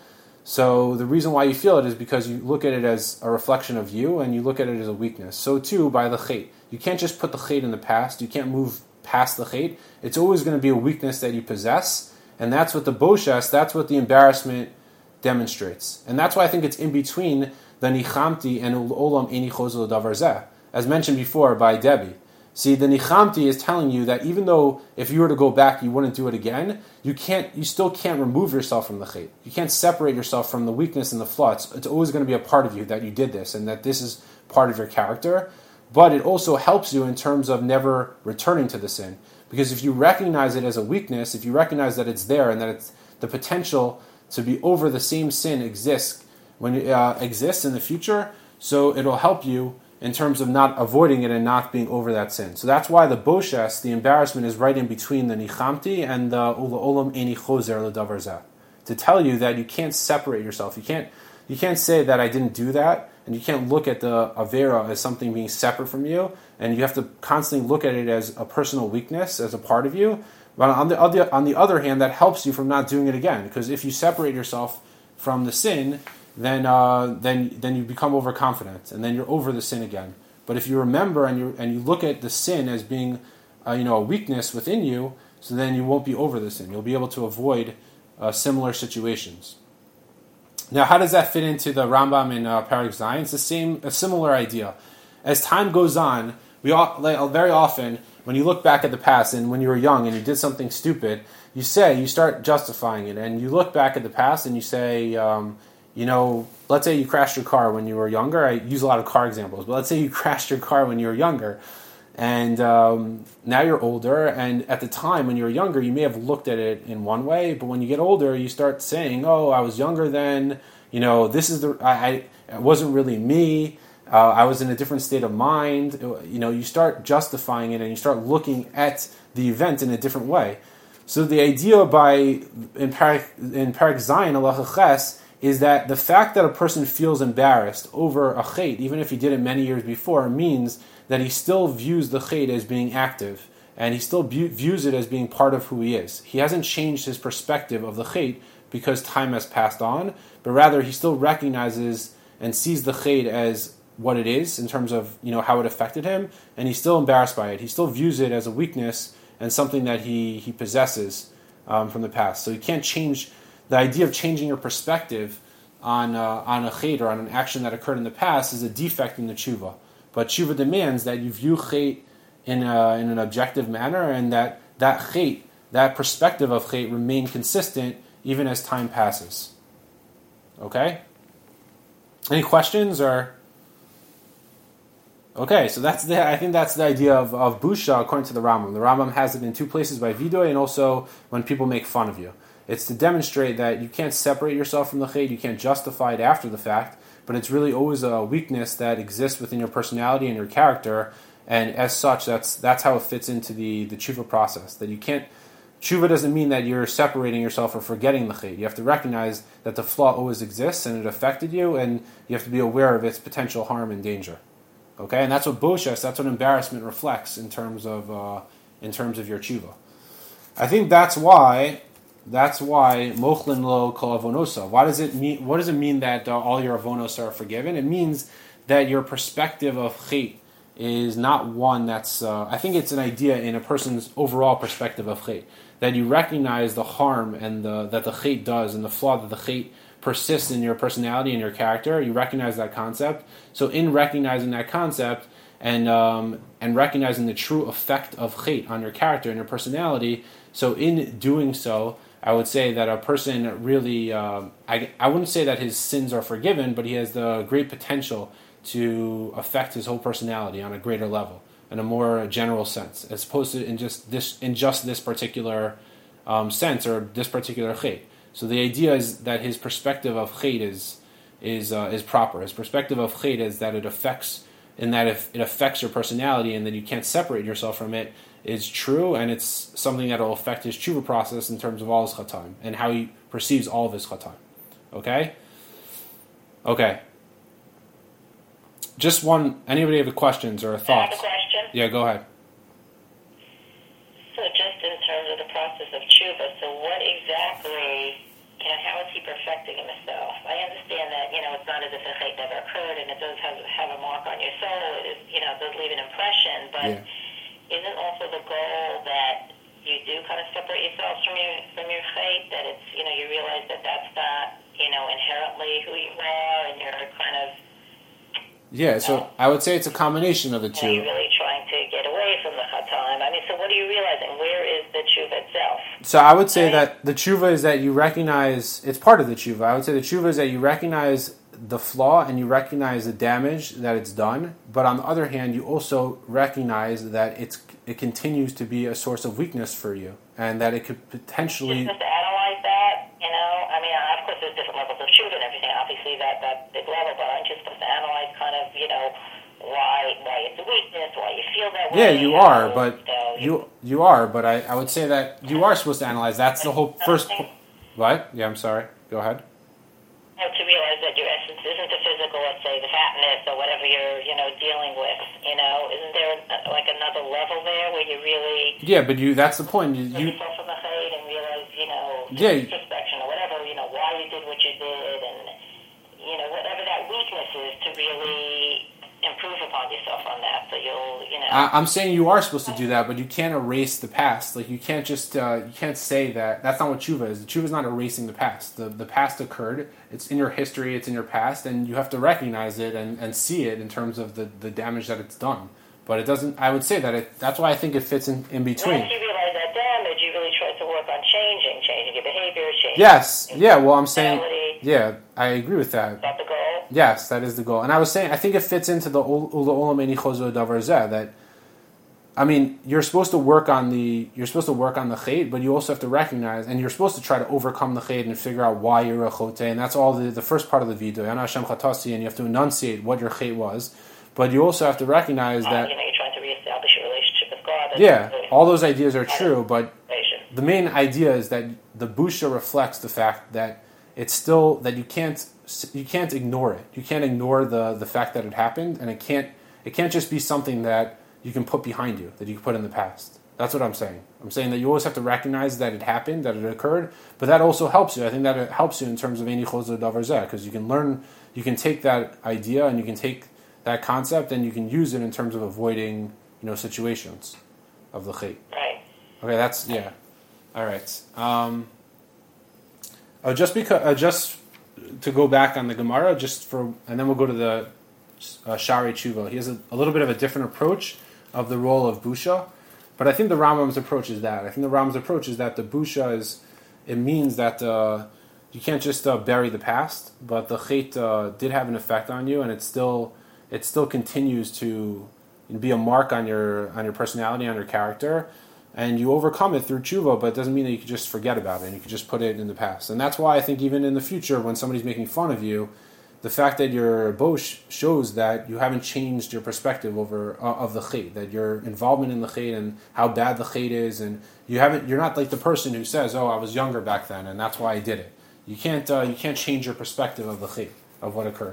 So the reason why you feel it is because you look at it as a reflection of you, and you look at it as a weakness. So too, by the chet. You can't just put the chet in the past, you can't move past the chet. It's always going to be a weakness that you possess, and that's what the boshes, that's what the embarrassment demonstrates. And that's why I think it's in between the nichamti and olam eni chozel davar zeh, as mentioned before by Debbie. See, the nichamti is telling you that even though if you were to go back, you wouldn't do it again, you still can't remove yourself from the chet. You can't separate yourself from the weakness and the flaw. It's always going to be a part of you that you did this, and that this is part of your character. But it also helps you in terms of never returning to the sin. Because if you recognize it as a weakness, if you recognize that it's there, and that it's the potential to be over the same sin exists when it exists in the future, so it'll help you in terms of not avoiding it and not being over that sin. So that's why the boshes, the embarrassment, is right in between the nichamti and the olam eni chozer ledavar zeh, to tell you that you can't separate yourself. You can't say that I didn't do that, and you can't look at the avera as something being separate from you, and you have to constantly look at it as a personal weakness, as a part of you. But on the other hand, that helps you from not doing it again, because if you separate yourself from the sin, then you become overconfident, and then you're over the sin again. But if you remember and you look at the sin as being a weakness within you, so then you won't be over the sin. You'll be able to avoid similar situations. Now, how does that fit into the Rambam in Perek Zayin? It's a similar idea. As time goes on, very often when you look back at the past, and when you were young and you did something stupid, you start justifying it, and you look back at the past and you say, let's say you crashed your car when you were younger. I use a lot of car examples, but let's say you crashed your car when you were younger, and now you're older, and at the time when you were younger, you may have looked at it in one way, but when you get older, you start saying, I was younger then, it wasn't really me, I was in a different state of mind. You start justifying it, and you start looking at the event in a different way. So the idea in Perek Zayin Halacha Ches is that the fact that a person feels embarrassed over a chet, even if he did it many years before, means that he still views the chet as being active, and he still views it as being part of who he is. He hasn't changed his perspective of the chet because time has passed on, but rather he still recognizes and sees the chet as what it is in terms of how it affected him, and he's still embarrassed by it. He still views it as a weakness and something that he possesses from the past. So you can't change the idea of changing your perspective on a chet or on an action that occurred in the past is a defect in the tshuva. But tshuva demands that you view chet in an objective manner, and that chet, that perspective of chet, remain consistent even as time passes. Okay? Any questions or? Okay, so I think that's the idea of busha according to the Rambam. The Rambam has it in two places by vidoy and also when people make fun of you. It's to demonstrate that you can't separate yourself from the chait, you can't justify it after the fact, but it's really always a weakness that exists within your personality and your character, and as such, that's how it fits into the tshuva process. That you can't. Tshuva doesn't mean that you're separating yourself or forgetting the chait. You have to recognize that the flaw always exists and it affected you, and you have to be aware of its potential harm and danger. Okay, and that's what boshes, that's what embarrassment reflects in terms of your tshuva. I think that's why mochlin lo kol avonosa. Why does it mean? What does it mean that all your avonos are forgiven? It means that your perspective of chait is not one that's. I think it's an idea in a person's overall perspective of chait, that you recognize the harm and that the chait does and the flaw that the chait persists in your personality and your character. You recognize that concept. So in recognizing that concept and recognizing the true effect of chait on your character and your personality, so in doing so, I would say that a person really, I wouldn't say that his sins are forgiven, but he has the great potential to affect his whole personality on a greater level, in a more general sense, as opposed to in just this particular sense or this particular chait. So the idea is that his perspective of chait is proper. His perspective of chait is that it affects your personality and that you can't separate yourself from it is true, and it's something that will affect his tshuva process in terms of all his chataim and how he perceives all of his chataim. Okay? Okay. Just one. Anybody have questions or thoughts? I have a question. Yeah, go ahead. So just in terms of the process of tshuva, so what exactly, how is he perfecting himself? I understand that, it's not as if the chait never occurred, and it does have a mark on your soul. It does leave an impression, but isn't also the goal that you do kind of separate yourselves from your chait, that it's, you realize that that's not, inherently who you are, and you're kind of... Yeah, so I would say it's a combination of the two. You're really trying to get away from the chataim. So what are you realizing? Where is the tshuva itself? So I would say that the tshuva is that you recognize, it's part of the tshuva. I would say the tshuva is that you recognize the flaw and you recognize the damage that it's done, but on the other hand, you also recognize that it continues to be a source of weakness for you, and that it could potentially... Just to analyze that, of course there's different levels of tshuva and everything, obviously that big level, but aren't you supposed to analyze kind of, why it's a weakness, why you feel that way? Yeah, you are, but you are, but I would say that you are supposed to analyze. That's the whole first... What? Yeah, I'm sorry. Go ahead. To realize that your essence isn't the physical, let's say, the fatness or whatever you're, dealing with, isn't there like another level there where you really... Yeah, but that's the point. You yourself from the chait and realize, introspection or whatever, why you did what you did and, whatever that weakness is to really improve upon yourself on that, so you'll, I'm saying you are supposed to do that, but you can't erase the past. Like, you can't just, you can't say that. That's not what tshuva is. The tshuva is not erasing the past. The past occurred. It's in your history. It's in your past, and you have to recognize it and see it in terms of the damage that it's done. But it doesn't, I would say that that's why I think it fits in between. Once you realize that damage, you really try to work on changing your behavior, changing... Yes. Yeah, well, I'm saying... Yeah, I agree with that. Is that the goal? Yes, that is the goal. And I was saying, I think it fits into the Ula Olam Eini Chozo Davar Zeh, that, you're supposed to work on the chait, but you also have to recognize, and you're supposed to try to overcome the chait and figure out why you're a chote, and that's all the first part of the video, Yana Hashem Chatasi, and you have to enunciate what your chait was, but you also have to recognize that... you're trying to reestablish your relationship with God. Yeah, all those ideas are true, but the main idea is that the busha reflects the fact that it's still, that you can't ignore it. You can't ignore the fact that it happened, and it can't just be something that you can put behind you, that you can put in the past. That's what I'm saying. I'm saying that you always have to recognize that it happened, that it occurred, but that also helps you. I think that it helps you in terms of Eini Chozo Davar Zeh, because you can take that idea and you can take that concept and you can use it in terms of avoiding, situations of the chait. Right. Okay, that's, yeah. All right. Just to go back on the Gemara, and then we'll go to the Shari Tshuva. He has a little bit of a different approach of the role of busha, but I think the Rambam's approach is that. I think the Rambam's approach is that the busha it means that you can't just bury the past, but the chait did have an effect on you, and it still continues to be a mark on your personality, on your character, and you overcome it through tshuva. But it doesn't mean that you can just forget about it and you can just put it in the past. And that's why I think even in the future, when somebody's making fun of you, the fact that you're bosh shows that you haven't changed your perspective of the chait, that your involvement in the chait and how bad the chait is, and you're not like the person who says, "Oh, I was younger back then, and that's why I did it." You can't change your perspective of the chait, of what occurred.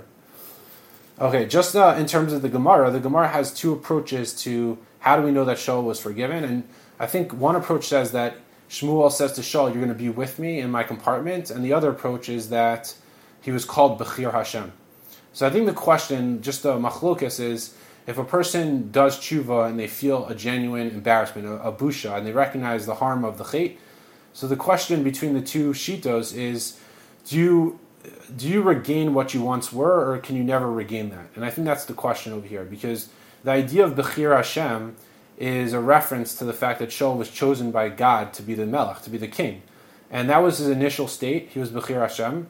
Okay, just in terms of the Gemara has two approaches to how do we know that Shaul was forgiven, and I think one approach says that Shmuel says to Shaul, "You're going to be with me in my compartment," and the other approach is that he was called Bechir Hashem. So I think the question, just the machlokas, is if a person does tshuva and they feel a genuine embarrassment, a busha, and they recognize the harm of the chait. So the question between the two shitos is, do you regain what you once were, or can you never regain that? And I think that's the question over here, because the idea of Bechir Hashem is a reference to the fact that Shaul was chosen by God to be the melech, to be the king. And that was his initial state. He was Bechir Hashem.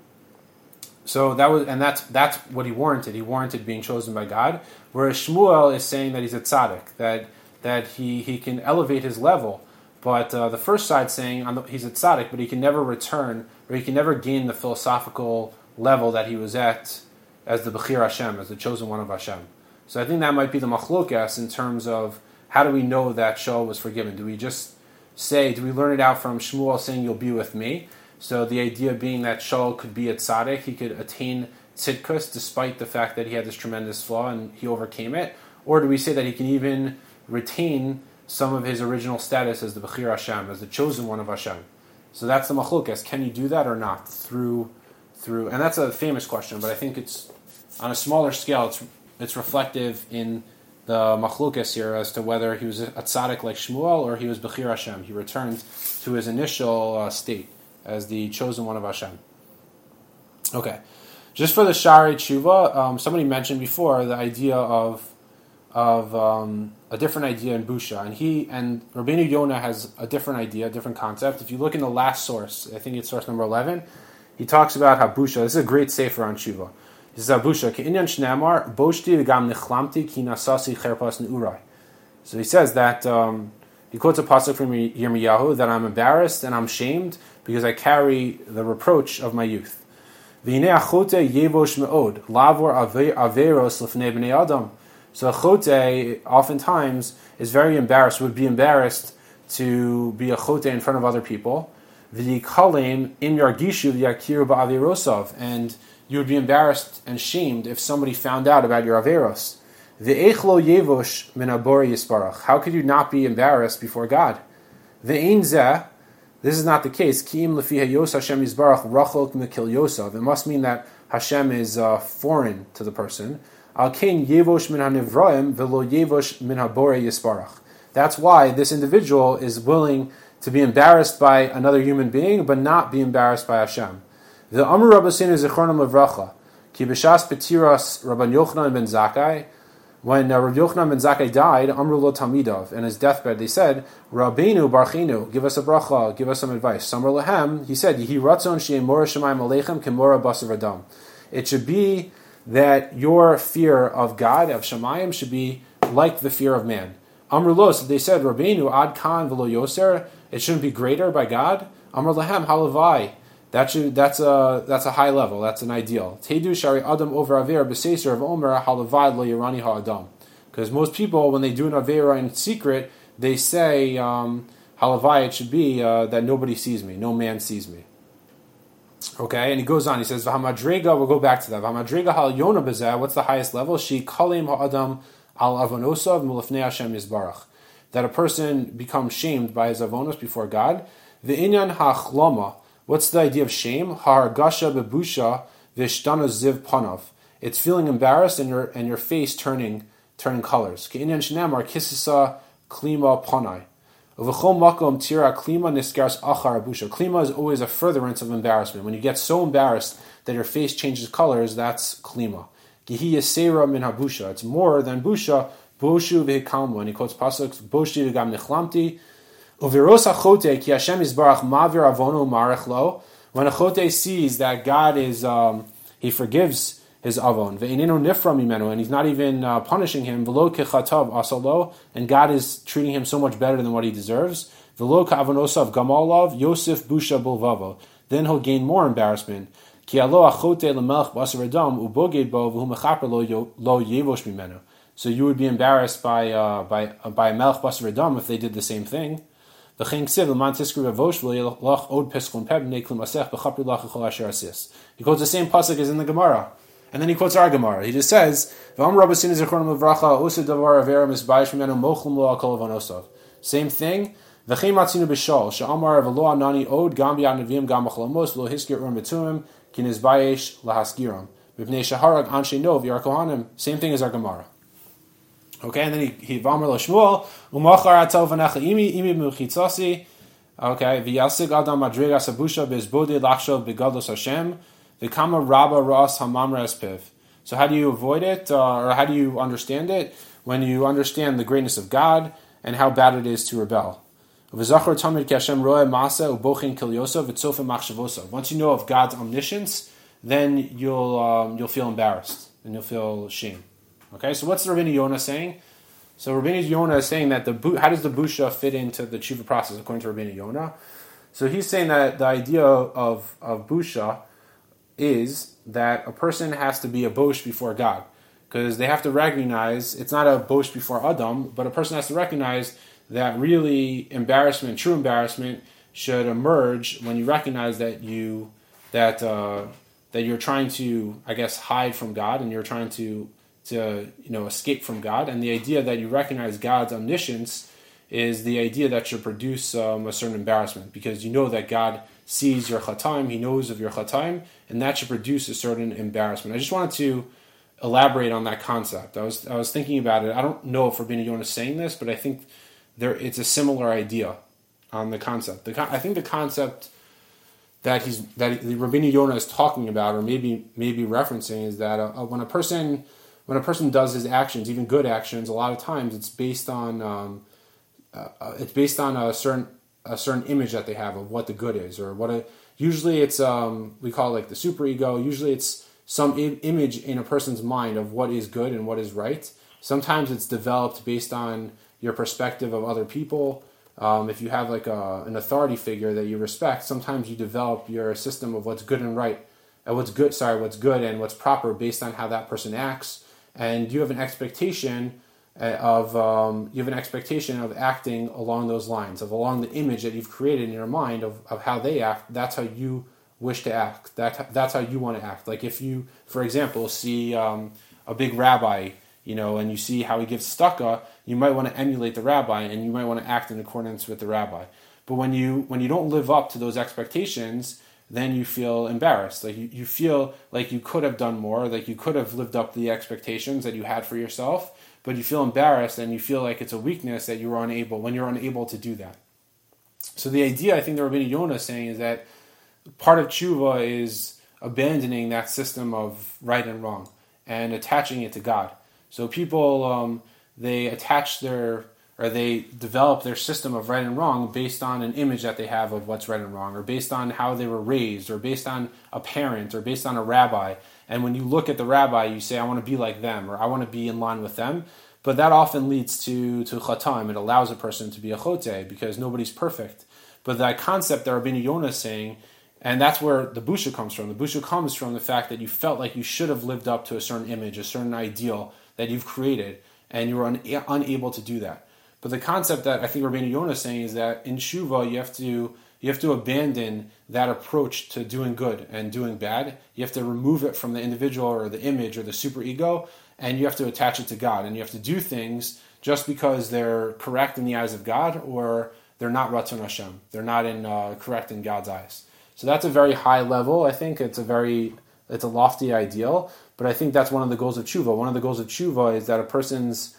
So that's what he warranted. He warranted being chosen by God. Whereas Shmuel is saying that he's a tzaddik, that he can elevate his level. But the first side saying he's a tzaddik, but he can never return, or he can never gain the philosophical level that he was at as the Bechir Hashem, as the chosen one of Hashem. So I think that might be the machlokas in terms of how do we know that Shaul was forgiven? Do we learn it out from Shmuel saying, "You'll be with me"? So the idea being that Shaul could be a tzaddik, he could attain tzidkus despite the fact that he had this tremendous flaw and he overcame it? Or do we say that he can even retain some of his original status as the Bechir Hashem, as the chosen one of Hashem? So that's the machlokas. Can you do that or not? Through, and that's a famous question, but I think it's on a smaller scale. It's reflective in the machlokas here as to whether he was a tzaddik like Shmuel or he was Bechir Hashem. He returned to his initial state as the chosen one of Hashem. Okay, just for the Shari Tshuva, somebody mentioned before the idea of a different idea in Busha, and Rabbeinu Yonah has a different idea, a different concept. If you look in the last source, I think it's source number 11, he talks about how Busha. This is a great sefer on Tshuva. He says Busha ke'inyan shnamar boshti v'gam nichlamti ki nasasi cherpas neurai. So he says that he quotes a pasuk from Yirmiyahu that I'm embarrassed and I'm shamed because I carry the reproach of my youth. V'hinei achote yevosh me'od lavor averos l'fnei b'nei adam. So a chote oftentimes is very embarrassed, would be embarrassed to be a chote in front of other people. V'yikalem im yargishu v'yakiru ba'averosov, and you would be embarrassed and shamed if somebody found out about your averos. V'eichlo yevosh min habori yisparach. How could you not be embarrassed before God? V'ein zeh. This is not the case. Ki'im lefi hayos Hashem yisbarach rachok mikil yosov. It must mean that Hashem is foreign to the person. Al kein yevosh min hanivraim velo yevosh min habore yisparach. That's why this individual is willing to be embarrassed by another human being, but not be embarrassed by Hashem. The Amru Rabbeinu Zichronam Levracha, ki b'shas petiras Rabban Yochanan ben Zakkai. When Rabbi Yochanan ben Zakkai died, Amru lo Talmidav, in his deathbed, they said, Rabbeinu barchinu, give us a bracha, give us some advice. Samar lehem, he said, Yehi ratzon she'em mora shemayim aleichem kemora basar adam. It should be that your fear of God, of Shemayim, should be like the fear of man. Amru lo, so they said, Rabbeinu ad kan v'lo yoser, it shouldn't be greater by God. Amru lehem halavai. That's a high level. That's an ideal. Tedu shari adam over aver b'seiser of omer halavad lo yarani ha'adam. Because most people, when they do an avera in secret, they say halavai. It should be that nobody sees me, no man sees me. Okay, and he goes on. He says v'hamadrega. We'll go back to that. V'hamadrega hal yona bezeh. What's the highest level? She kalim ha'adam al avonosav mulafnei Hashem yisbarach. That a person becomes shamed by his avonos before God. V'inyan ha'chlama. What's the idea of shame? Hargasha bebusha vishtana ziv panav. It's feeling embarrassed and your face turning colors. Ke'inyan shnamar kisisa klima panai. Uv'chol makom tira klima niskars achar abusha. Klima is always a furtherance of embarrassment. When you get so embarrassed that your face changes colors, that's klima. Gehi yesera min habusha. It's more than busha. Boshu v'hikalmu. And he quotes pasuk boshi v'gam nichlamti. Uviros achote ki Hashem yisbarach mavir avono marech lo. When a chote sees that God is, he forgives his avon, ve'inenu nifra mimenu, and he's not even punishing him, v'lo kechatav asalo, and God is treating him so much better than what he deserves, v'lo ka'avonosav gamalav, Yosef busha bulvavo, then he'll gain more embarrassment. Ki alo achote lemelch basar adam uboged bo v'hu mechaper lo yevosh mimenu. So you would be embarrassed by melch basar adam if they did the same thing. He quotes the same pasuk as in the Gemara. And then he quotes our Gemara. He just says, same thing. Same thing as our Gemara. Okay, and then he v'amar lo Shmuel umachar atov v'necha imi muchitzasi. Okay, v'yasig adam madrigas abusha bezbodi lachshov begadlos Hashem v'kama rabba ras hamamres piv. So how do you avoid it, or how do you understand it? When you understand the greatness of God and how bad it is to rebel. Once you know of God's omniscience, then you'll feel embarrassed and you'll feel shame. Okay, so what's Rabbeinu Yonah saying? So Rabbeinu Yonah is saying that how does the busha fit into the tshuva process according to Rabbeinu Yonah? So he's saying that the idea of busha is that a person has to be a bosh before God, because they have to recognize it's not a bosh before Adam, but a person has to recognize that really true embarrassment should emerge when you recognize that you're trying to, I guess, hide from God, and you're trying to escape from God. And the idea that you recognize God's omniscience is the idea that should produce a certain embarrassment, because you know that God sees your chataim, He knows of your chataim, and that should produce a certain embarrassment. I just wanted to elaborate on that concept. I was thinking about it. I don't know if Rabbeinu Yonah is saying this, but I think it's a similar idea on the concept. I think the concept that Rabbeinu Yonah is talking about, or maybe referencing, is that when a person does his actions, even good actions, a lot of times it's based on a certain image that they have of what the good is, or usually it's we call it like the superego. Usually it's some image in a person's mind of what is good and what is right. Sometimes it's developed based on your perspective of other people. If you have like an authority figure that you respect, sometimes you develop your system of what's good and right, what's good and what's proper based on how that person acts. And you have an expectation of acting along those lines, along the image that you've created in your mind of how they act. That's how you wish to act. That's how you want to act. Like if you, for example, see a big rabbi, and you see how he gives tzedakah, you might want to emulate the rabbi, and you might want to act in accordance with the rabbi. But when you don't live up to those expectations, then you feel embarrassed. Like you feel like you could have done more, like you could have lived up to the expectations that you had for yourself, but you feel embarrassed and you feel like it's a weakness that you're unable to do that. So the idea, I think, that Rabbeinu Yonah is saying is that part of tshuva is abandoning that system of right and wrong and attaching it to God. So people, they develop their system of right and wrong based on an image that they have of what's right and wrong, or based on how they were raised, or based on a parent, or based on a rabbi. And when you look at the rabbi, you say, I want to be like them, or I want to be in line with them. But that often leads to chataim. It allows a person to be a chote, because nobody's perfect. But that concept that Rabbeinu Yonah is saying, and that's where the busha comes from. The busha comes from the fact that you felt like you should have lived up to a certain image, a certain ideal that you've created, and you were unable to do that. But the concept that I think Rabbeinu Yonah is saying is that in tshuva you have to abandon that approach to doing good and doing bad. You have to remove it from the individual or the image or the superego, and you have to attach it to God. And you have to do things just because they're correct in the eyes of God, or they're not Ratzon Hashem. They're not correct in God's eyes. So that's a very high level. I think it's a lofty ideal, but I think that's one of the goals of tshuva. One of the goals of tshuva is that a person's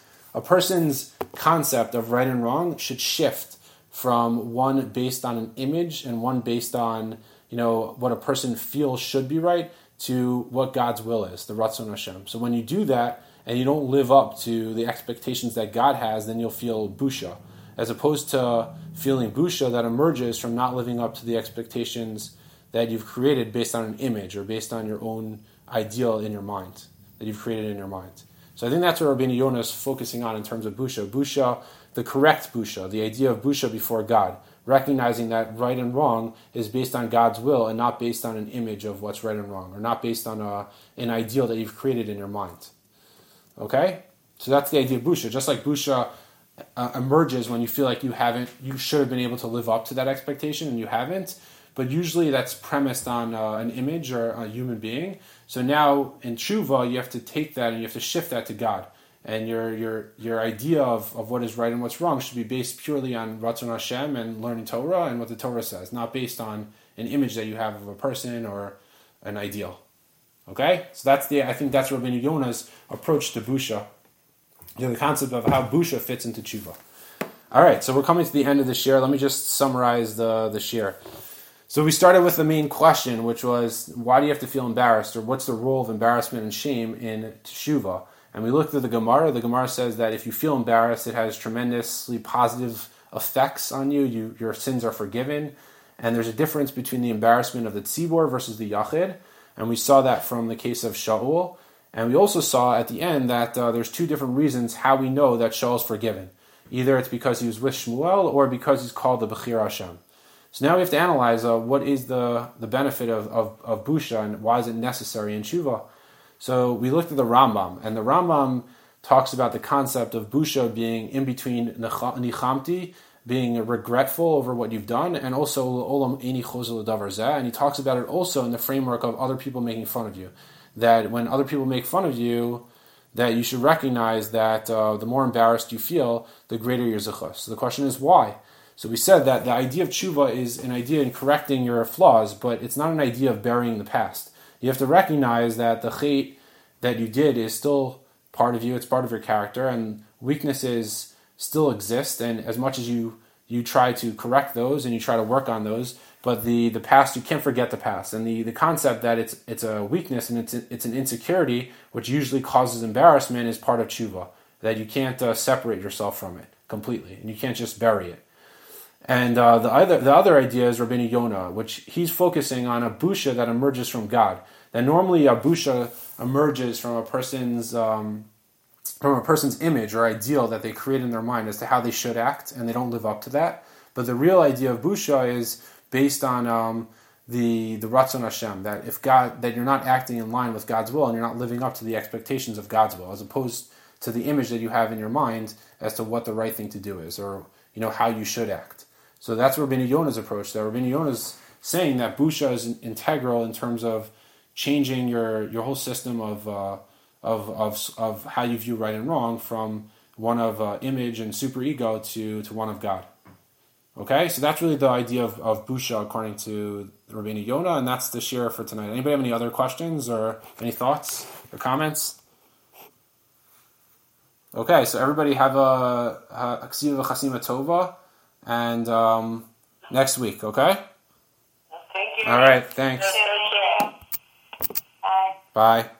concept of right and wrong should shift from one based on an image and one based on what a person feels should be right, to what God's will is, the Ratzon Hashem. So when you do that and you don't live up to the expectations that God has, then you'll feel busha, as opposed to feeling busha that emerges from not living up to the expectations that you've created based on an image or based on your own ideal in your mind, that you've created in your mind. So I think that's what Rabbeinu Yonah is focusing on in terms of busha. Busha, the correct busha, the idea of busha before God, recognizing that right and wrong is based on God's will and not based on an image of what's right and wrong, or not based on an ideal that you've created in your mind. Okay? So that's the idea of busha. Just like busha emerges when you feel like you should have been able to live up to that expectation and you haven't, but usually that's premised on an image or a human being. So now in tshuva, you have to take that and you have to shift that to God. And your idea of what is right and what's wrong should be based purely on Ratzon Hashem and learning Torah and what the Torah says, not based on an image that you have of a person or an ideal. Okay? So I think that's Rabbeinu Yonah's approach to busha, the concept of how busha fits into tshuva. All right, so we're coming to the end of the shir. Let me just summarize the shir. So we started with the main question, which was, why do you have to feel embarrassed, or what's the role of embarrassment and shame in teshuva? And we looked at the Gemara. The Gemara says that if you feel embarrassed, it has tremendously positive effects on you. Your sins are forgiven. And there's a difference between the embarrassment of the tzibor versus the yachid. And we saw that from the case of Shaul. And we also saw at the end that there's two different reasons how we know that Shaul is forgiven. Either it's because he was with Shmuel or because he's called the Bechir Hashem. So now we have to analyze what is the benefit of busha and why is it necessary in tshuva. So we looked at the Rambam, and the Rambam talks about the concept of busha being in between nichamti, being regretful over what you've done, and also olam eni chozel davar zeh. And he talks about it also in the framework of other people making fun of you. That when other people make fun of you, that you should recognize that the more embarrassed you feel, the greater your zechus. So the question is why? So we said that the idea of tshuva is an idea in correcting your flaws, but it's not an idea of burying the past. You have to recognize that the chait that you did is still part of you, it's part of your character, and weaknesses still exist, and as much as you try to correct those and you try to work on those, but the past, you can't forget the past. And the concept that it's a weakness and it's an insecurity, which usually causes embarrassment, is part of tshuva, that you can't separate yourself from it completely, and you can't just bury it. And the other idea is Rabbeinu Yonah, which he's focusing on a busha that emerges from God. That normally a busha emerges from a person's image or ideal that they create in their mind as to how they should act, and they don't live up to that. But the real idea of busha is based on the Ratzon Hashem, that you're not acting in line with God's will and you're not living up to the expectations of God's will, as opposed to the image that you have in your mind as to what the right thing to do is, or how you should act. So that's Rabbeinu Yonah's approach. That Rabbeinu Yonah is saying that busha is integral in terms of changing your whole system of how you view right and wrong from one of image and superego to one of God. Okay, so that's really the idea of busha according to Rabbeinu Yonah, and that's the shir for tonight. Anybody have any other questions or any thoughts or comments? Okay, so everybody have a ksiva chasima tova, and next week, okay? Thank you. All right, thanks. Bye. Bye.